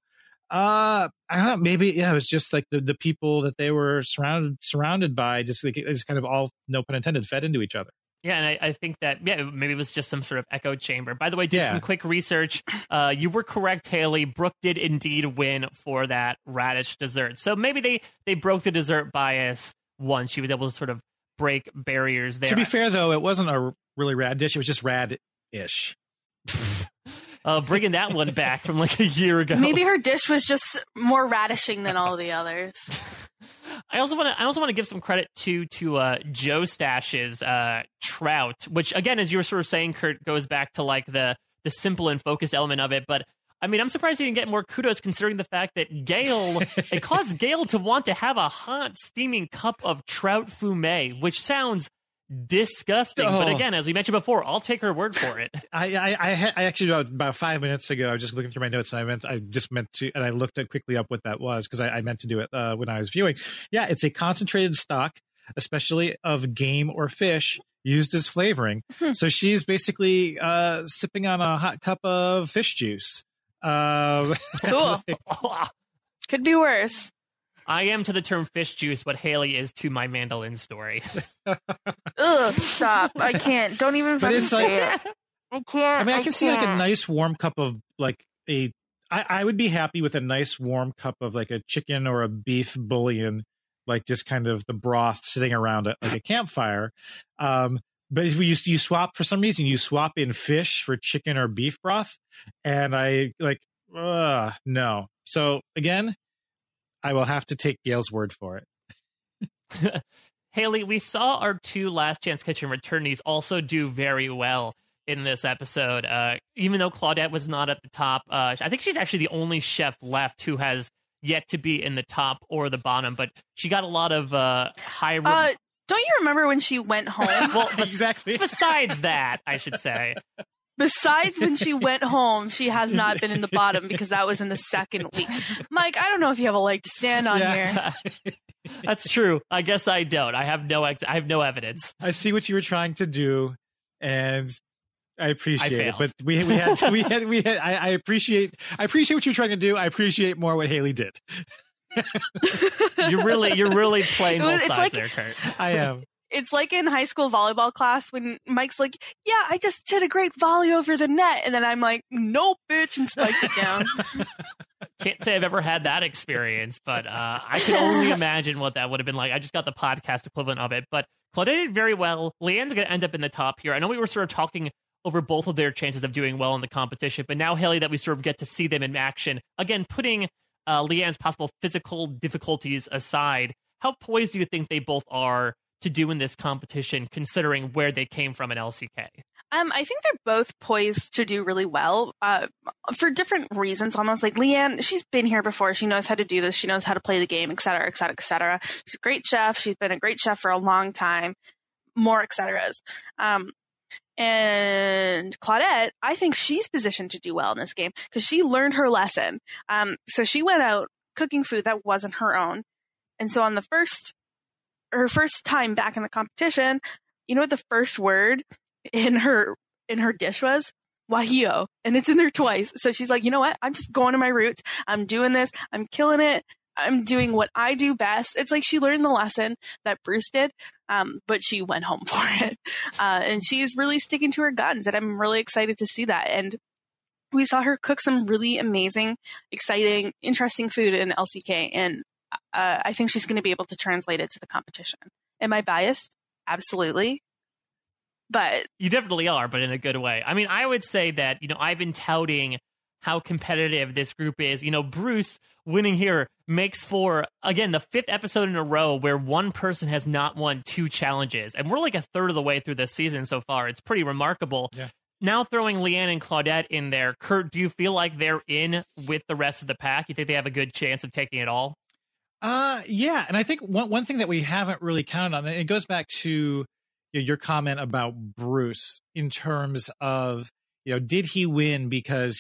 I don't know, maybe it was just like the people that they were surrounded by just kind of all, no pun intended, fed into each other. Yeah, and I think that, maybe it was just some sort of echo chamber. By the way, did some quick research. You were correct, Haley. Brooke did indeed win for that radish dessert. So maybe they broke the dessert bias once. She was able to sort of break barriers there. To be fair, though, it wasn't a really rad dish. It was just rad-ish. Bringing that one back from like a year ago. Maybe her dish was just more radishing than all the others. I also want to give some credit to Joe Stash's trout, which again, as you were sort of saying, Kurt, goes back to like the simple and focused element of it. But I mean, I'm surprised he didn't get more kudos considering the fact that it caused Gail to want to have a hot steaming cup of trout fumet, which sounds disgusting. But again, as we mentioned before, I'll take her word for it. I actually about 5 minutes ago, I was just looking through my notes, and I looked quickly up what that was because I meant to do it when I was viewing. Yeah, it's a concentrated stock, especially of game or fish, used as flavoring. So she's basically sipping on a hot cup of fish juice. Cool. Could be worse. I am to the term fish juice what Haley is to my mandolin story. Ugh, stop. I can't. Don't even fucking say it. I can't. I mean, I can see like a nice warm cup of like I would be happy with a nice warm cup of like a chicken or a beef bouillon, like just kind of the broth sitting around like a campfire. But if you swap, for some reason, you swap in fish for chicken or beef broth. And I like, no. So again, I will have to take Gail's word for it. Haley, we saw our 2 Last Chance Kitchen returnees also do very well in this episode. Even though Claudette was not at the top, I think she's actually the only chef left who has yet to be in the top or the bottom, but she got a lot of high... Don't you remember when she went home? Well, exactly. Besides that, I should say. Besides when she went home, she has not been in the bottom because that was in the second week. Mike, I don't know if you have a leg to stand on here. That's true. I guess I don't. I have no evidence. I see what you were trying to do, and I appreciate it. But we had. I appreciate what you're trying to do. I appreciate more what Haley did. You're really playing both sides there, Kurt. I am. It's like in high school volleyball class when Mike's like, yeah, I just did a great volley over the net. And then I'm like, nope, bitch, and spiked it down. Can't say I've ever had that experience, but I can only imagine what that would have been like. I just got the podcast equivalent of it. But Claudette did very well. Leanne's going to end up in the top here. I know we were sort of talking over both of their chances of doing well in the competition, but now, Haley, that we sort of get to see them in action, again, putting Leanne's possible physical difficulties aside, how poised do you think they both are to do in this competition, considering where they came from in LCK? I think they're both poised to do really well for different reasons. Almost like Leanne, she's been here before. She knows how to do this. She knows how to play the game, et cetera, et cetera, et cetera. She's a great chef. She's been a great chef for a long time. More et ceteras. And Claudette, I think she's positioned to do well in this game because she learned her lesson. So she went out cooking food that wasn't her own. And so on her first time back in the competition, you know what the first word in her dish was? Wahio. And it's in there twice. So she's like, you know what? I'm just going to my roots. I'm doing this. I'm killing it. I'm doing what I do best. It's like she learned the lesson that Bruce did, but she went home for it. And she's really sticking to her guns, and I'm really excited to see that. And we saw her cook some really amazing, exciting, interesting food in LCK, and I think she's going to be able to translate it to the competition. Am I biased? Absolutely. But you definitely are, but in a good way. I mean, I would say that, I've been touting how competitive this group is. Bruce winning here makes for, again, the 5th episode in a row where one person has not won 2 challenges. And we're like a third of the way through this season so far. It's pretty remarkable. Yeah. Now throwing Leanne and Claudette in there, Kurt, do you feel like they're in with the rest of the pack? You think they have a good chance of taking it all? Yeah. And I think one thing that we haven't really counted on, and it goes back to your comment about Bruce in terms of, did he win because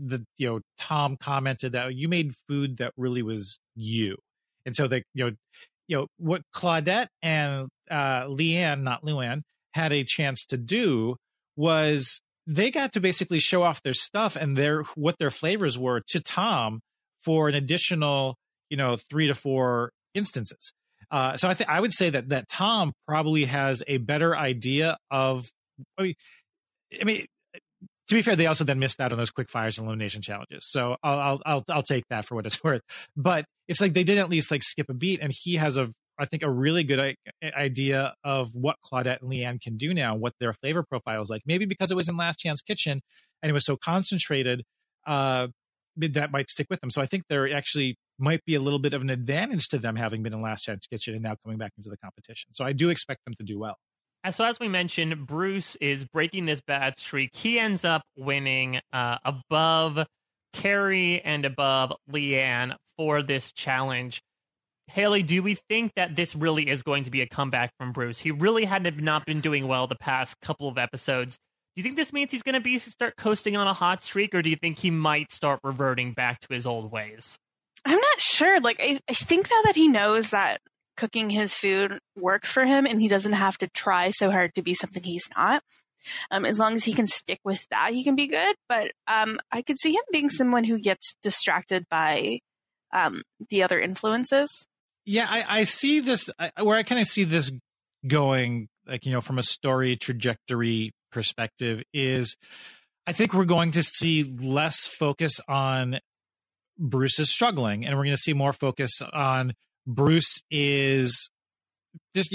Tom commented that you made food that really was you. And so that, what Claudette and Leanne, not Luann, had a chance to do was they got to basically show off their stuff and what their flavors were to Tom for an additional, 3 to 4 instances. So I would say that Tom probably has a better idea of, I mean, to be fair, they also then missed out on those quick fires and elimination challenges. So I'll take that for what it's worth. But it's like they did at least like skip a beat, and he has I think a really good idea of what Claudette and Leanne can do now, what their flavor profile is like. Maybe because it was in Last Chance Kitchen and it was so concentrated, that might stick with them. So I think there actually might be a little bit of an advantage to them having been in Last Chance Kitchen and now coming back into the competition. So I do expect them to do well. So as we mentioned, Bruce is breaking this bad streak. He ends up winning above Carrie and above Leanne for this challenge. Haley, do we think that this really is going to be a comeback from Bruce? He really had not been doing well the past couple of episodes. Do you think this means he's going to start coasting on a hot streak, or do you think he might start reverting back to his old ways? I'm not sure. Like, I think now that he knows that cooking his food works for him and he doesn't have to try so hard to be something he's not. As long as he can stick with that, he can be good. But I could see him being someone who gets distracted by the other influences. Yeah, I see this where I kind of see this going, like, from a story trajectory perspective, is I think we're going to see less focus on Bruce is struggling, and we're going to see more focus on Bruce is just,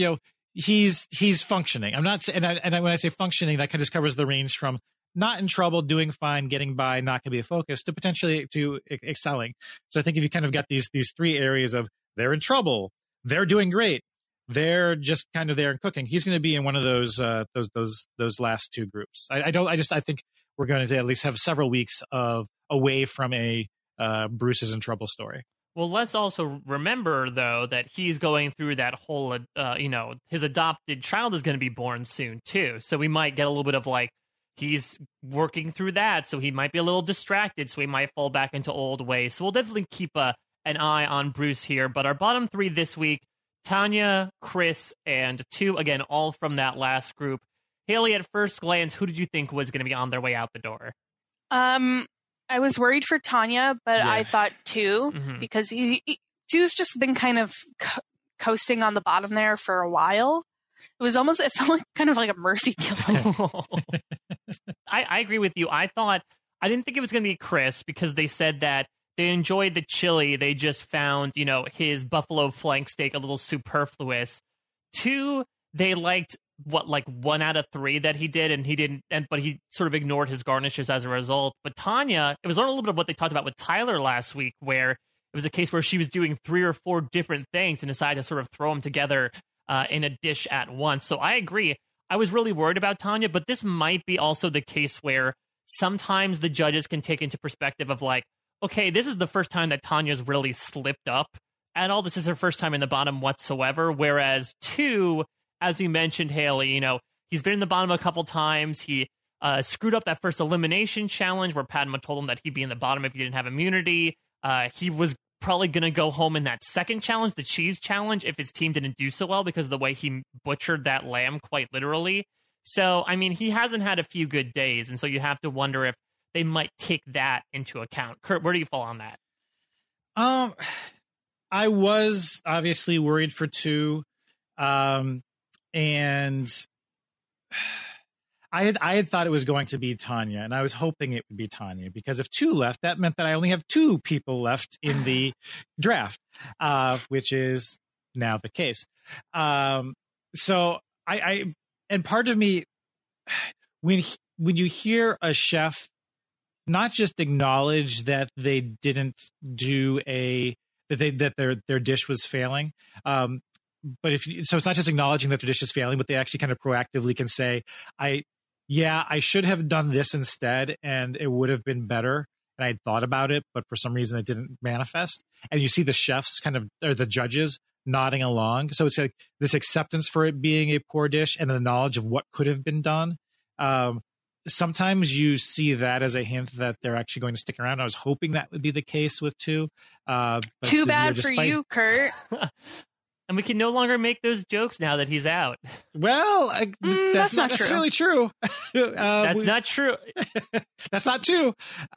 he's functioning. I'm not, and when I say functioning, that kind of just covers the range from not in trouble, doing fine, getting by, not going to be a focus, to potentially to excelling. So I think if you kind of got these 3 areas of they're in trouble, they're doing great, they're just kind of there and cooking, he's going to be in one of those last 2 groups. I think we're going to at least have several weeks of away from a Bruce is in trouble story. Well, let's also remember, though, that he's going through that whole, his adopted child is going to be born soon, too. So we might get a little bit of, like, he's working through that, so he might be a little distracted, so he might fall back into old ways. So we'll definitely keep an eye on Bruce here. But our bottom 3 this week, Tanya, Chris, and 2, again, all from that last group. Haley, at first glance, who did you think was going to be on their way out the door? I was worried for Tanya, but yeah. I thought 2, because 2's just been kind of coasting on the bottom there for a while. It felt like kind of like a mercy killing. I agree with you. I didn't think it was going to be Chris, because they said that they enjoyed the chili. They just found, his buffalo flank steak a little superfluous. 2, they liked 1 out of 3 that he did, and he didn't, but he sort of ignored his garnishes as a result. But Tanya, it was a little bit of what they talked about with Tyler last week, where it was a case where she was doing 3 or 4 different things and decided to sort of throw them together in a dish at once. So I agree. I was really worried about Tanya, but this might be also the case where sometimes the judges can take into perspective of like, okay, this is the first time that Tanya's really slipped up at all. This is her first time in the bottom whatsoever. Whereas 2, as you mentioned, Haley, He's been in the bottom a couple times. He screwed up that first elimination challenge where Padma told him that he'd be in the bottom if he didn't have immunity. He was probably going to go home in that second challenge, the cheese challenge, if his team didn't do so well because of the way he butchered that lamb quite literally. So, I mean, he hasn't had a few good days, and so you have to wonder if they might take that into account. Kurt, where do you fall on that? I was obviously worried for 2, and I had thought it was going to be Tanya, and I was hoping it would be Tanya because if 2 left, that meant that I only have 2 people left in the draft, which is now the case. So I and part of me, when you hear a chef not just acknowledge that they didn't do that their dish was failing, but so it's not just acknowledging that their dish is failing, but they actually kind of proactively can say, I should have done this instead, and it would have been better. And I had thought about it, but for some reason it didn't manifest. And you see the chefs or the judges nodding along. So it's like this acceptance for it being a poor dish and the knowledge of what could have been done. Sometimes you see that as a hint that they're actually going to stick around. I was hoping that would be the case with 2. Too bad for you, Kurt. And we can no longer make those jokes now that he's out. Well, that's not necessarily true. That's not true. That's not true.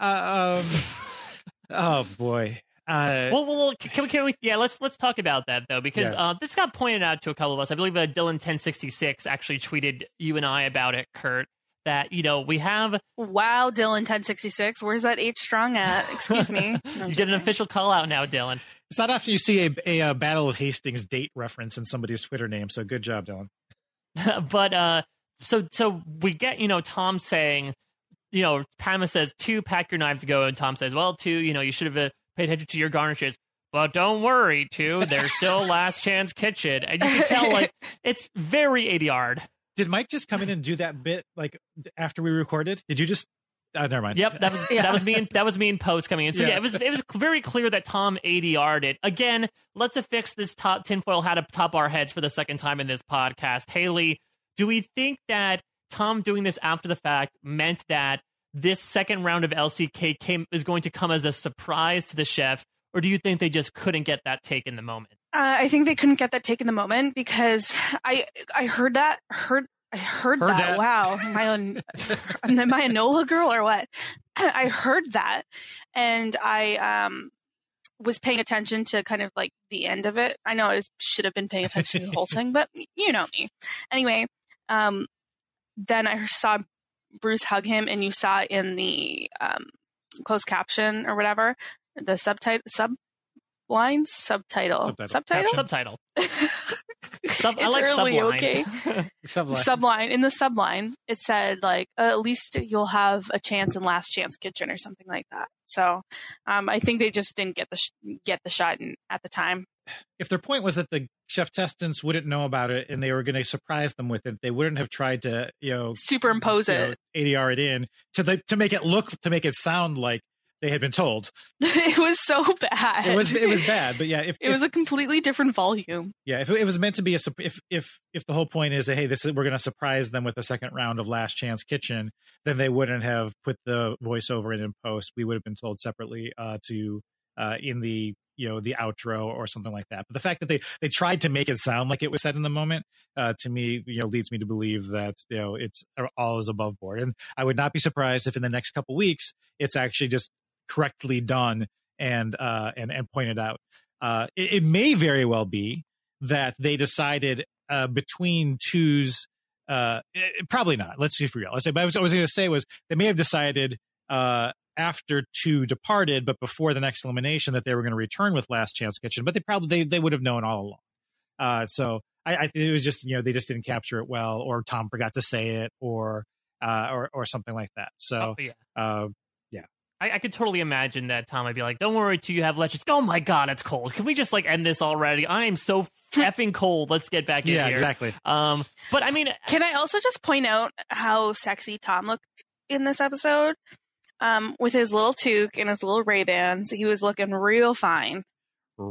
Oh boy. Well, can we? Yeah, let's talk about that though, because this got pointed out to a couple of us. I believe Dylan1066 actually tweeted you and I about it, Kurt. That we have. Wow, Dylan1066, where's that H strong at? Excuse me. No, you get an official call out now, Dylan. It's not after you see a Battle of Hastings date reference in somebody's Twitter name. So good job, Dylan. But so we get Tom saying, Padma says 2, pack your knives, go, and Tom says, well, 2, you should have paid attention to your garnishes. But don't worry, 2, there's still Last Chance Kitchen. And you can tell, it's very 80-yard. Did Mike just come in and do that bit, after we recorded? Did you just... never mind. Yep, that was me. That was me in post coming in. So it was very clear that Tom 80-yard'd it. Again, let's affix this top tinfoil hat atop our heads for the second time in this podcast. Haley, do we think that Tom doing this after the fact meant that this second round of LCK is going to come as a surprise to the chefs, or do you think they just couldn't get that take in the moment? I think they couldn't get that take in the moment because I heard that. Wow. Am I a NOLA girl or what? I heard that, and I was paying attention to kind of the end of it. I know I should have been paying attention to the whole thing, but you know me. Anyway, then I saw Bruce hug him, and you saw in the closed caption or whatever, the subtitle. I like subline. Okay. Subline. In the subline, it said at least you'll have a chance in Last Chance Kitchen or something like that. So I think they just didn't get the shot at the time. If their point was that the chef testants wouldn't know about it and they were going to surprise them with it, they wouldn't have tried to superimpose it, ADR it in to make it sound like they had been told. It was so bad. It was bad, but yeah, it was a completely different volume. Yeah, if it was meant to be if the whole point is that hey, we're going to surprise them with the second round of Last Chance Kitchen, then they wouldn't have put the voiceover in post. We would have been told separately in the the outro or something like that. But the fact that they tried to make it sound like it was said in the moment, to me, leads me to believe that it's all is above board. And I would not be surprised if in the next couple weeks it's actually just correctly done and pointed out. It may very well be that they decided between 2's. Probably not. Let's be real. But what I was going to say was they may have decided after 2 departed, but before the next elimination, that they were going to return with Last Chance Kitchen. But they would have known all along. So I think it was just they just didn't capture it well, or Tom forgot to say it, or something like that. So I could totally imagine that Tom might be like, "Don't worry, till you have leches." Oh my God, it's cold. Can we just end this already? I am so effing cold. Let's get back in here. Yeah, exactly. But I mean, can I also just point out how sexy Tom looked in this episode? With his little toque and his little Ray-Bans, he was looking real fine.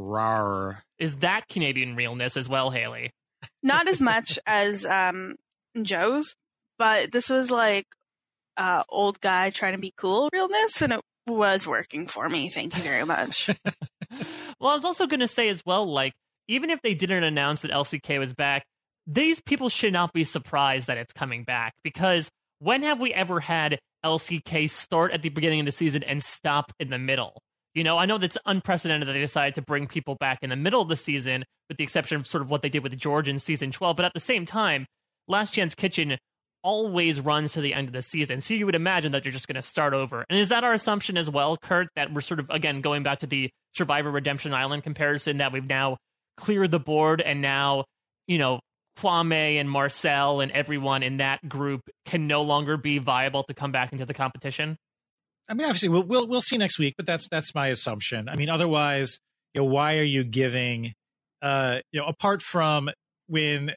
Rawr. Is that Canadian realness as well, Haley? Not as much as and Joe's, but this was like old guy trying to be cool realness, and it was working for me. Thank you very much. Well, I was also going to say as well, like, even if they didn't announce that LCK was back, these people should not be surprised that it's coming back, because when have we ever had LCK start at the beginning of the season and stop in the middle? You know, I know that's unprecedented that they decided to bring people back in the middle of the season, with the exception of sort of what they did with George in season 12. But at the same time, Last Chance Kitchen always runs to the end of the season. So you would imagine that you're just going to start over. And is that our assumption as well, Kurt, that we're sort of, again, going back to the Survivor Redemption Island comparison, that we've now cleared the board and now, you know, Kwame and Marcel and everyone in that group can no longer be viable to come back into the competition? I mean, obviously, we'll see next week, but that's my assumption. I mean, otherwise, you know, why are you giving, apart from when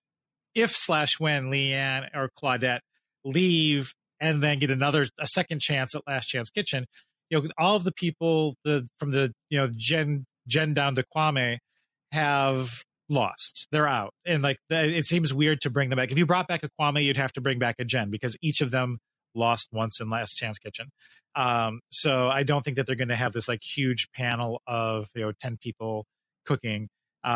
Leanne or Claudette leave and then get a second chance at Last Chance Kitchen, you know, all of the people from the Jen down to Kwame have lost. They're out, and like it seems weird to bring them back. If you brought back a Kwame, you'd have to bring back a Jen, because each of them lost once in Last Chance Kitchen. So I don't think that they're going to have this like huge panel of 10 people cooking.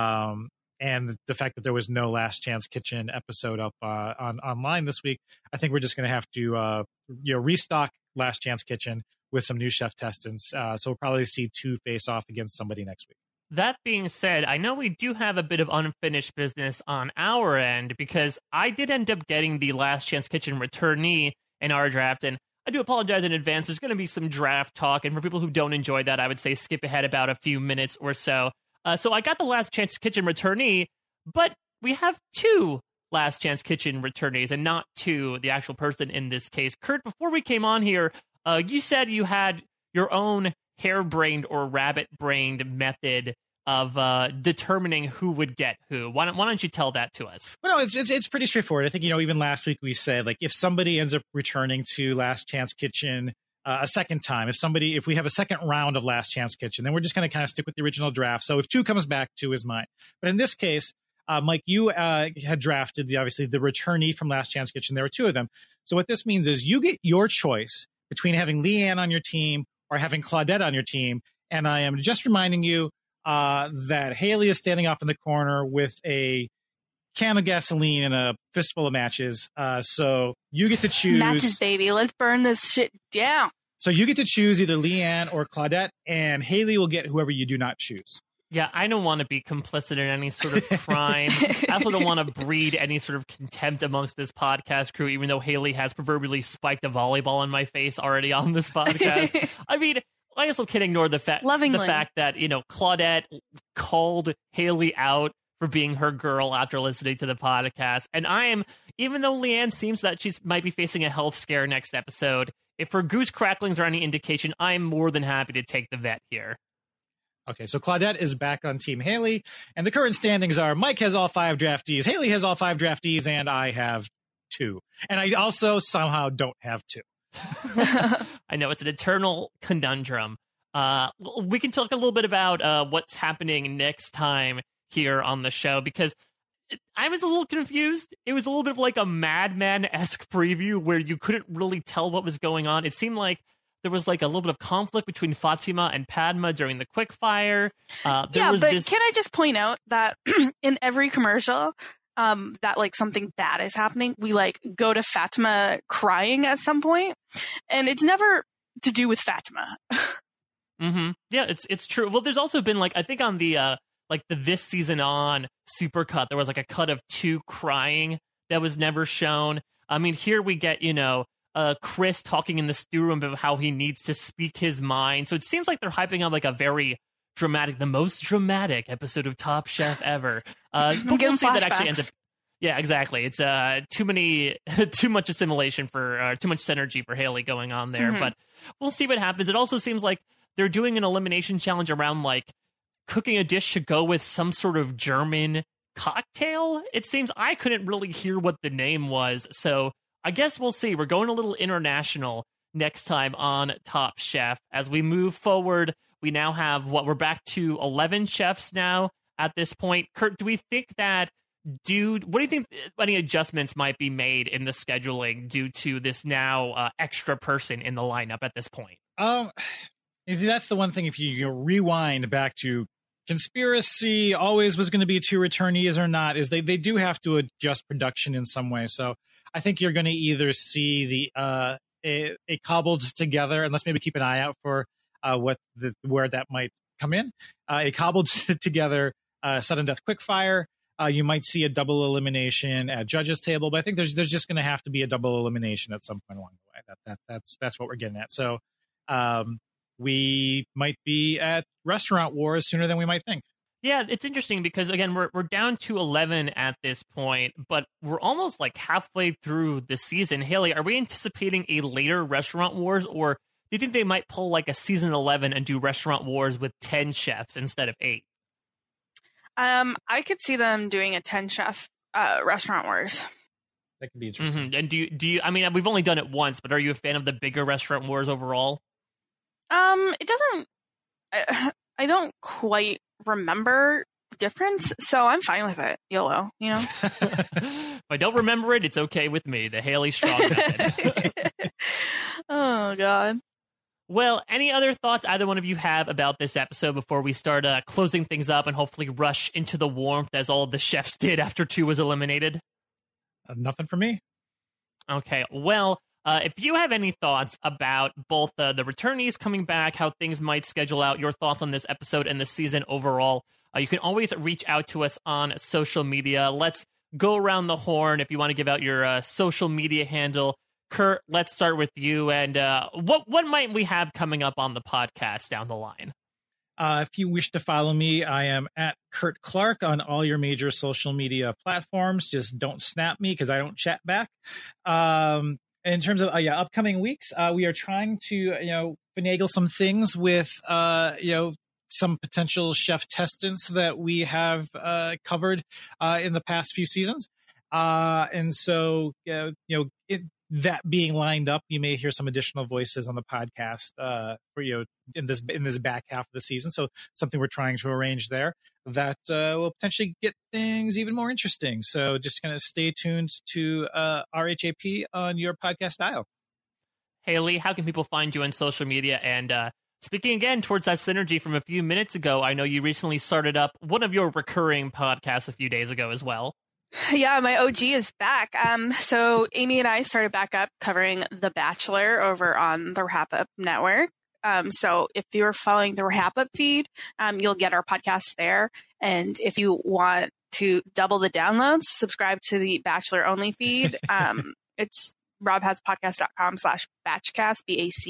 And the fact that there was no Last Chance Kitchen episode up online this week, I think we're just going to have to restock Last Chance Kitchen with some new chef testants. So we'll probably see 2 face off against somebody next week. That being said, I know we do have a bit of unfinished business on our end, because I did end up getting the Last Chance Kitchen returnee in our draft, and I do apologize in advance. There's going to be some draft talk, and for people who don't enjoy that, I would say skip ahead about a few minutes or so. So I got the Last Chance Kitchen returnee, but we have 2 Last Chance Kitchen returnees and not 2, the actual person in this case. Kurt, before we came on here, you said you had your own harebrained or rabbit-brained method of determining who would get who. Why don't you tell that to us? Well, no, it's pretty straightforward. I think, even last week we said, like, if somebody ends up returning to Last Chance Kitchen a second time, if we have a second round of Last Chance Kitchen, then we're just going to kind of stick with the original draft. So if 2 comes back, 2 is mine. But in this case, Mike, you had drafted obviously the returnee from Last Chance Kitchen. There were 2 of them. So what this means is you get your choice between having Leanne on your team or having Claudette on your team. And I am just reminding you that Haley is standing off in the corner with a can of gasoline and a fistful of matches. So you get to choose. Matches, baby. Let's burn this shit down. So you get to choose either Leanne or Claudette, and Haley will get whoever you do not choose. Yeah, I don't want to be complicit in any sort of crime. I also don't want to breed any sort of contempt amongst this podcast crew, even though Haley has proverbially spiked a volleyball in my face already on this podcast. I mean, I guess we can ignore the fact that, Claudette called Haley out for being her girl after listening to the podcast. And even though Leanne seems that she might be facing a health scare next episode, if her goose cracklings are any indication, I'm more than happy to take the vet here. Okay, so Claudette is back on Team Haley, and the current standings are Mike has all 5 draftees, Haley has all 5 draftees, and I have 2. And I also somehow don't have 2. I know, it's an eternal conundrum. We can talk a little bit about what's happening next time here on the show, because I was a little confused. It was a little bit of like a Mad Men-esque preview where you couldn't really tell what was going on. It seemed like there was like a little bit of conflict between Fatima and Padma during the quickfire. Can I just point out that in every commercial that like something bad is happening, we like go to Fatima crying at some point, and it's never to do with Fatima. Mm-hmm. Yeah, it's true. Well, there's also been like, I think on the This Season On supercut, there was like a cut of 2 crying that was never shown. I mean, here we get, Chris talking in the stew room about how he needs to speak his mind. So it seems like they're hyping up like a very dramatic, the most dramatic episode of Top Chef ever. But we'll see that actually ends up. Yeah, exactly. It's too much assimilation for too much synergy for Haley going on there. Mm-hmm. But we'll see what happens. It also seems like they're doing an elimination challenge around like cooking a dish to go with some sort of German cocktail. It seems I couldn't really hear what the name was, so I guess we'll see. We're going a little international next time on Top Chef. As we move forward, we now have we're back to 11 chefs now at this point. Kurt, do we think that what do you think any adjustments might be made in the scheduling due to this now extra person in the lineup at this point? That's the one thing. If you rewind back to conspiracy, always was going to be 2 returnees or not, is they do have to adjust production in some way. So I think you're going to either see a cobbled together, and let's maybe keep an eye out for where that might come in. A cobbled together sudden death quickfire. You might see a double elimination at judges table, but I think there's just going to have to be a double elimination at some point along the way. That's what we're getting at. So we might be at Restaurant Wars sooner than we might think. Yeah, it's interesting because, again, we're down to 11 at this point, but we're almost like halfway through the season. Haley, are we anticipating a later Restaurant Wars, or do you think they might pull like a season 11 and do Restaurant Wars with 10 chefs instead of 8? I could see them doing a 10-chef Restaurant Wars. That could be interesting. Mm-hmm. And do you? I mean, we've only done it once, but are you a fan of the bigger Restaurant Wars overall? It doesn't. I don't quite remember the difference, so I'm fine with it. YOLO, you know. If I don't remember it, it's okay with me. The Haley Strong method. Oh God. Well, any other thoughts either one of you have about this episode before we start closing things up and hopefully rush into the warmth as all of the chefs did after 2 was eliminated? Nothing for me. Okay, well, if you have any thoughts about both the returnees coming back, how things might schedule out, your thoughts on this episode and the season overall, you can always reach out to us on social media. Let's go around the horn if you want to give out your social media handle. Kurt, let's start with you. And what might we have coming up on the podcast down the line? If you wish to follow me, I am at Kurt Clark on all your major social media platforms. Just don't snap me because I don't chat back. In terms of upcoming weeks, we are trying to finagle some things with some potential chef testants that we have covered in the past few seasons, and so that being lined up, you may hear some additional voices on the podcast for in this back half of the season. So something we're trying to arrange there that will potentially get things even more interesting. So just kind of stay tuned to RHAP on your podcast dial. Haley, how can people find you on social media? And speaking again towards that synergy from a few minutes ago, I know you recently started up one of your recurring podcasts a few days ago as well. Yeah, my OG is back. So Amy and I started back up covering The Bachelor over on the Wrap Up Network. So if you're following the Wrap Up feed, you'll get our podcast there. And if you want to double the downloads, subscribe to the Bachelor only feed. It's robhaspodcast.com/batchcast,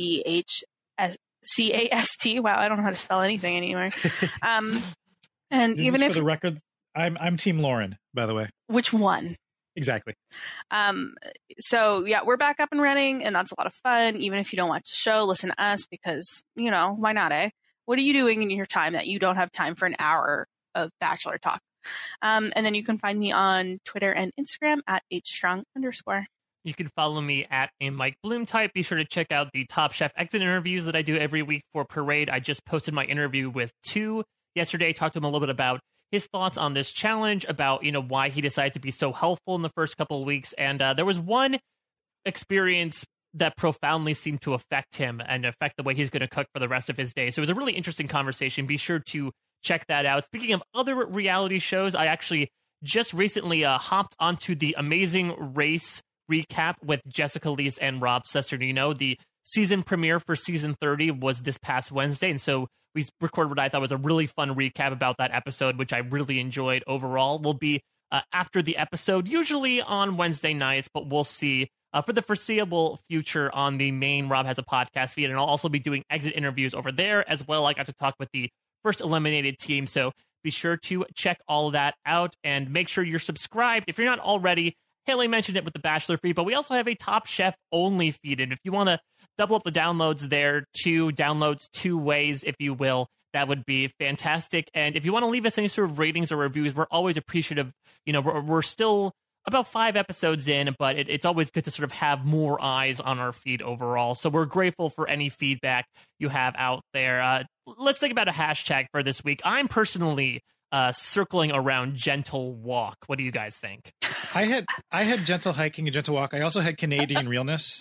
BACHCAST. Wow, I don't know how to spell anything anymore. And this even is for the record, I'm Team Lauren, by the way. Which one? Exactly. So yeah, we're back up and running, and that's a lot of fun. Even if you don't watch the show, listen to us because, why not, eh? What are you doing in your time that you don't have time for an hour of Bachelor talk? And then you can find me on Twitter and Instagram at @hstrong_. You can follow me at a Mike Bloom type. Be sure to check out the Top Chef exit interviews that I do every week for Parade. I just posted my interview with Tu yesterday. Talked to him a little bit about his thoughts on this challenge, about why he decided to be so helpful in the first couple of weeks. And there was one experience that profoundly seemed to affect him and affect the way he's going to cook for the rest of his day. So it was a really interesting conversation. Be sure to check that out. Speaking of other reality shows, I actually just recently hopped onto the Amazing Race recap with Jessica Liese and Rob Cesternino. The season premiere for season 30 was this past Wednesday, and so we recorded what I thought was a really fun recap about that episode, which I really enjoyed overall. Will be after the episode, usually on Wednesday nights, but we'll see for the foreseeable future on the main Rob Has a Podcast feed, and I'll also be doing exit interviews over there as well. I got to talk with the first eliminated team, so be sure to check all of that out and make sure you're subscribed if you're not already. Haley mentioned it with the Bachelor feed, but we also have a Top Chef only feed, and if you want to double up the downloads there, 2 downloads 2 ways, if you will, that would be fantastic. And if you want to leave us any sort of ratings or reviews, we're always appreciative. We're still about 5 episodes in, but it's always good to sort of have more eyes on our feed overall. So we're grateful for any feedback you have out there. Let's think about a hashtag for this week. I'm personally circling around gentle walk. What do you guys think? I had gentle hiking and gentle walk. I also had Canadian realness.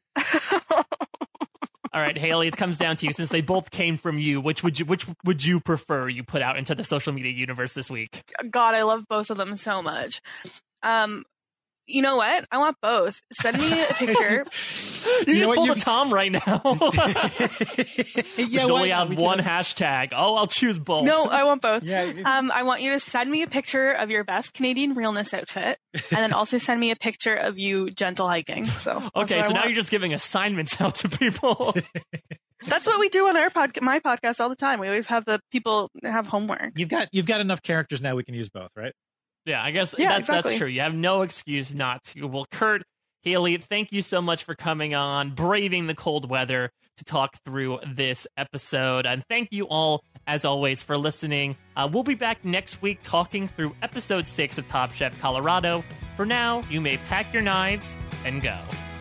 All right, Haley, it comes down to you. Since they both came from you, which would you prefer you put out into the social media universe this week? God, I love both of them so much. You know what? I want both. Send me a picture. You just pulled a Tom right now. Yeah, we have one hashtag. Oh, I'll choose both. No, I want both. Yeah. I want you to send me a picture of your best Canadian realness outfit, and then also send me a picture of you gentle hiking. So okay, so now you're just giving assignments out to people. That's what we do on my podcast all the time. We always have the people have homework. You've got enough characters now. We can use both, right? Yeah, I guess exactly. That's true. You have no excuse not to. Well, Kurt, Haley, thank you so much for coming on, braving the cold weather to talk through this episode. And thank you all, as always, for listening. We'll be back next week talking through episode 6 of Top Chef Colorado. For now, you may pack your knives and go.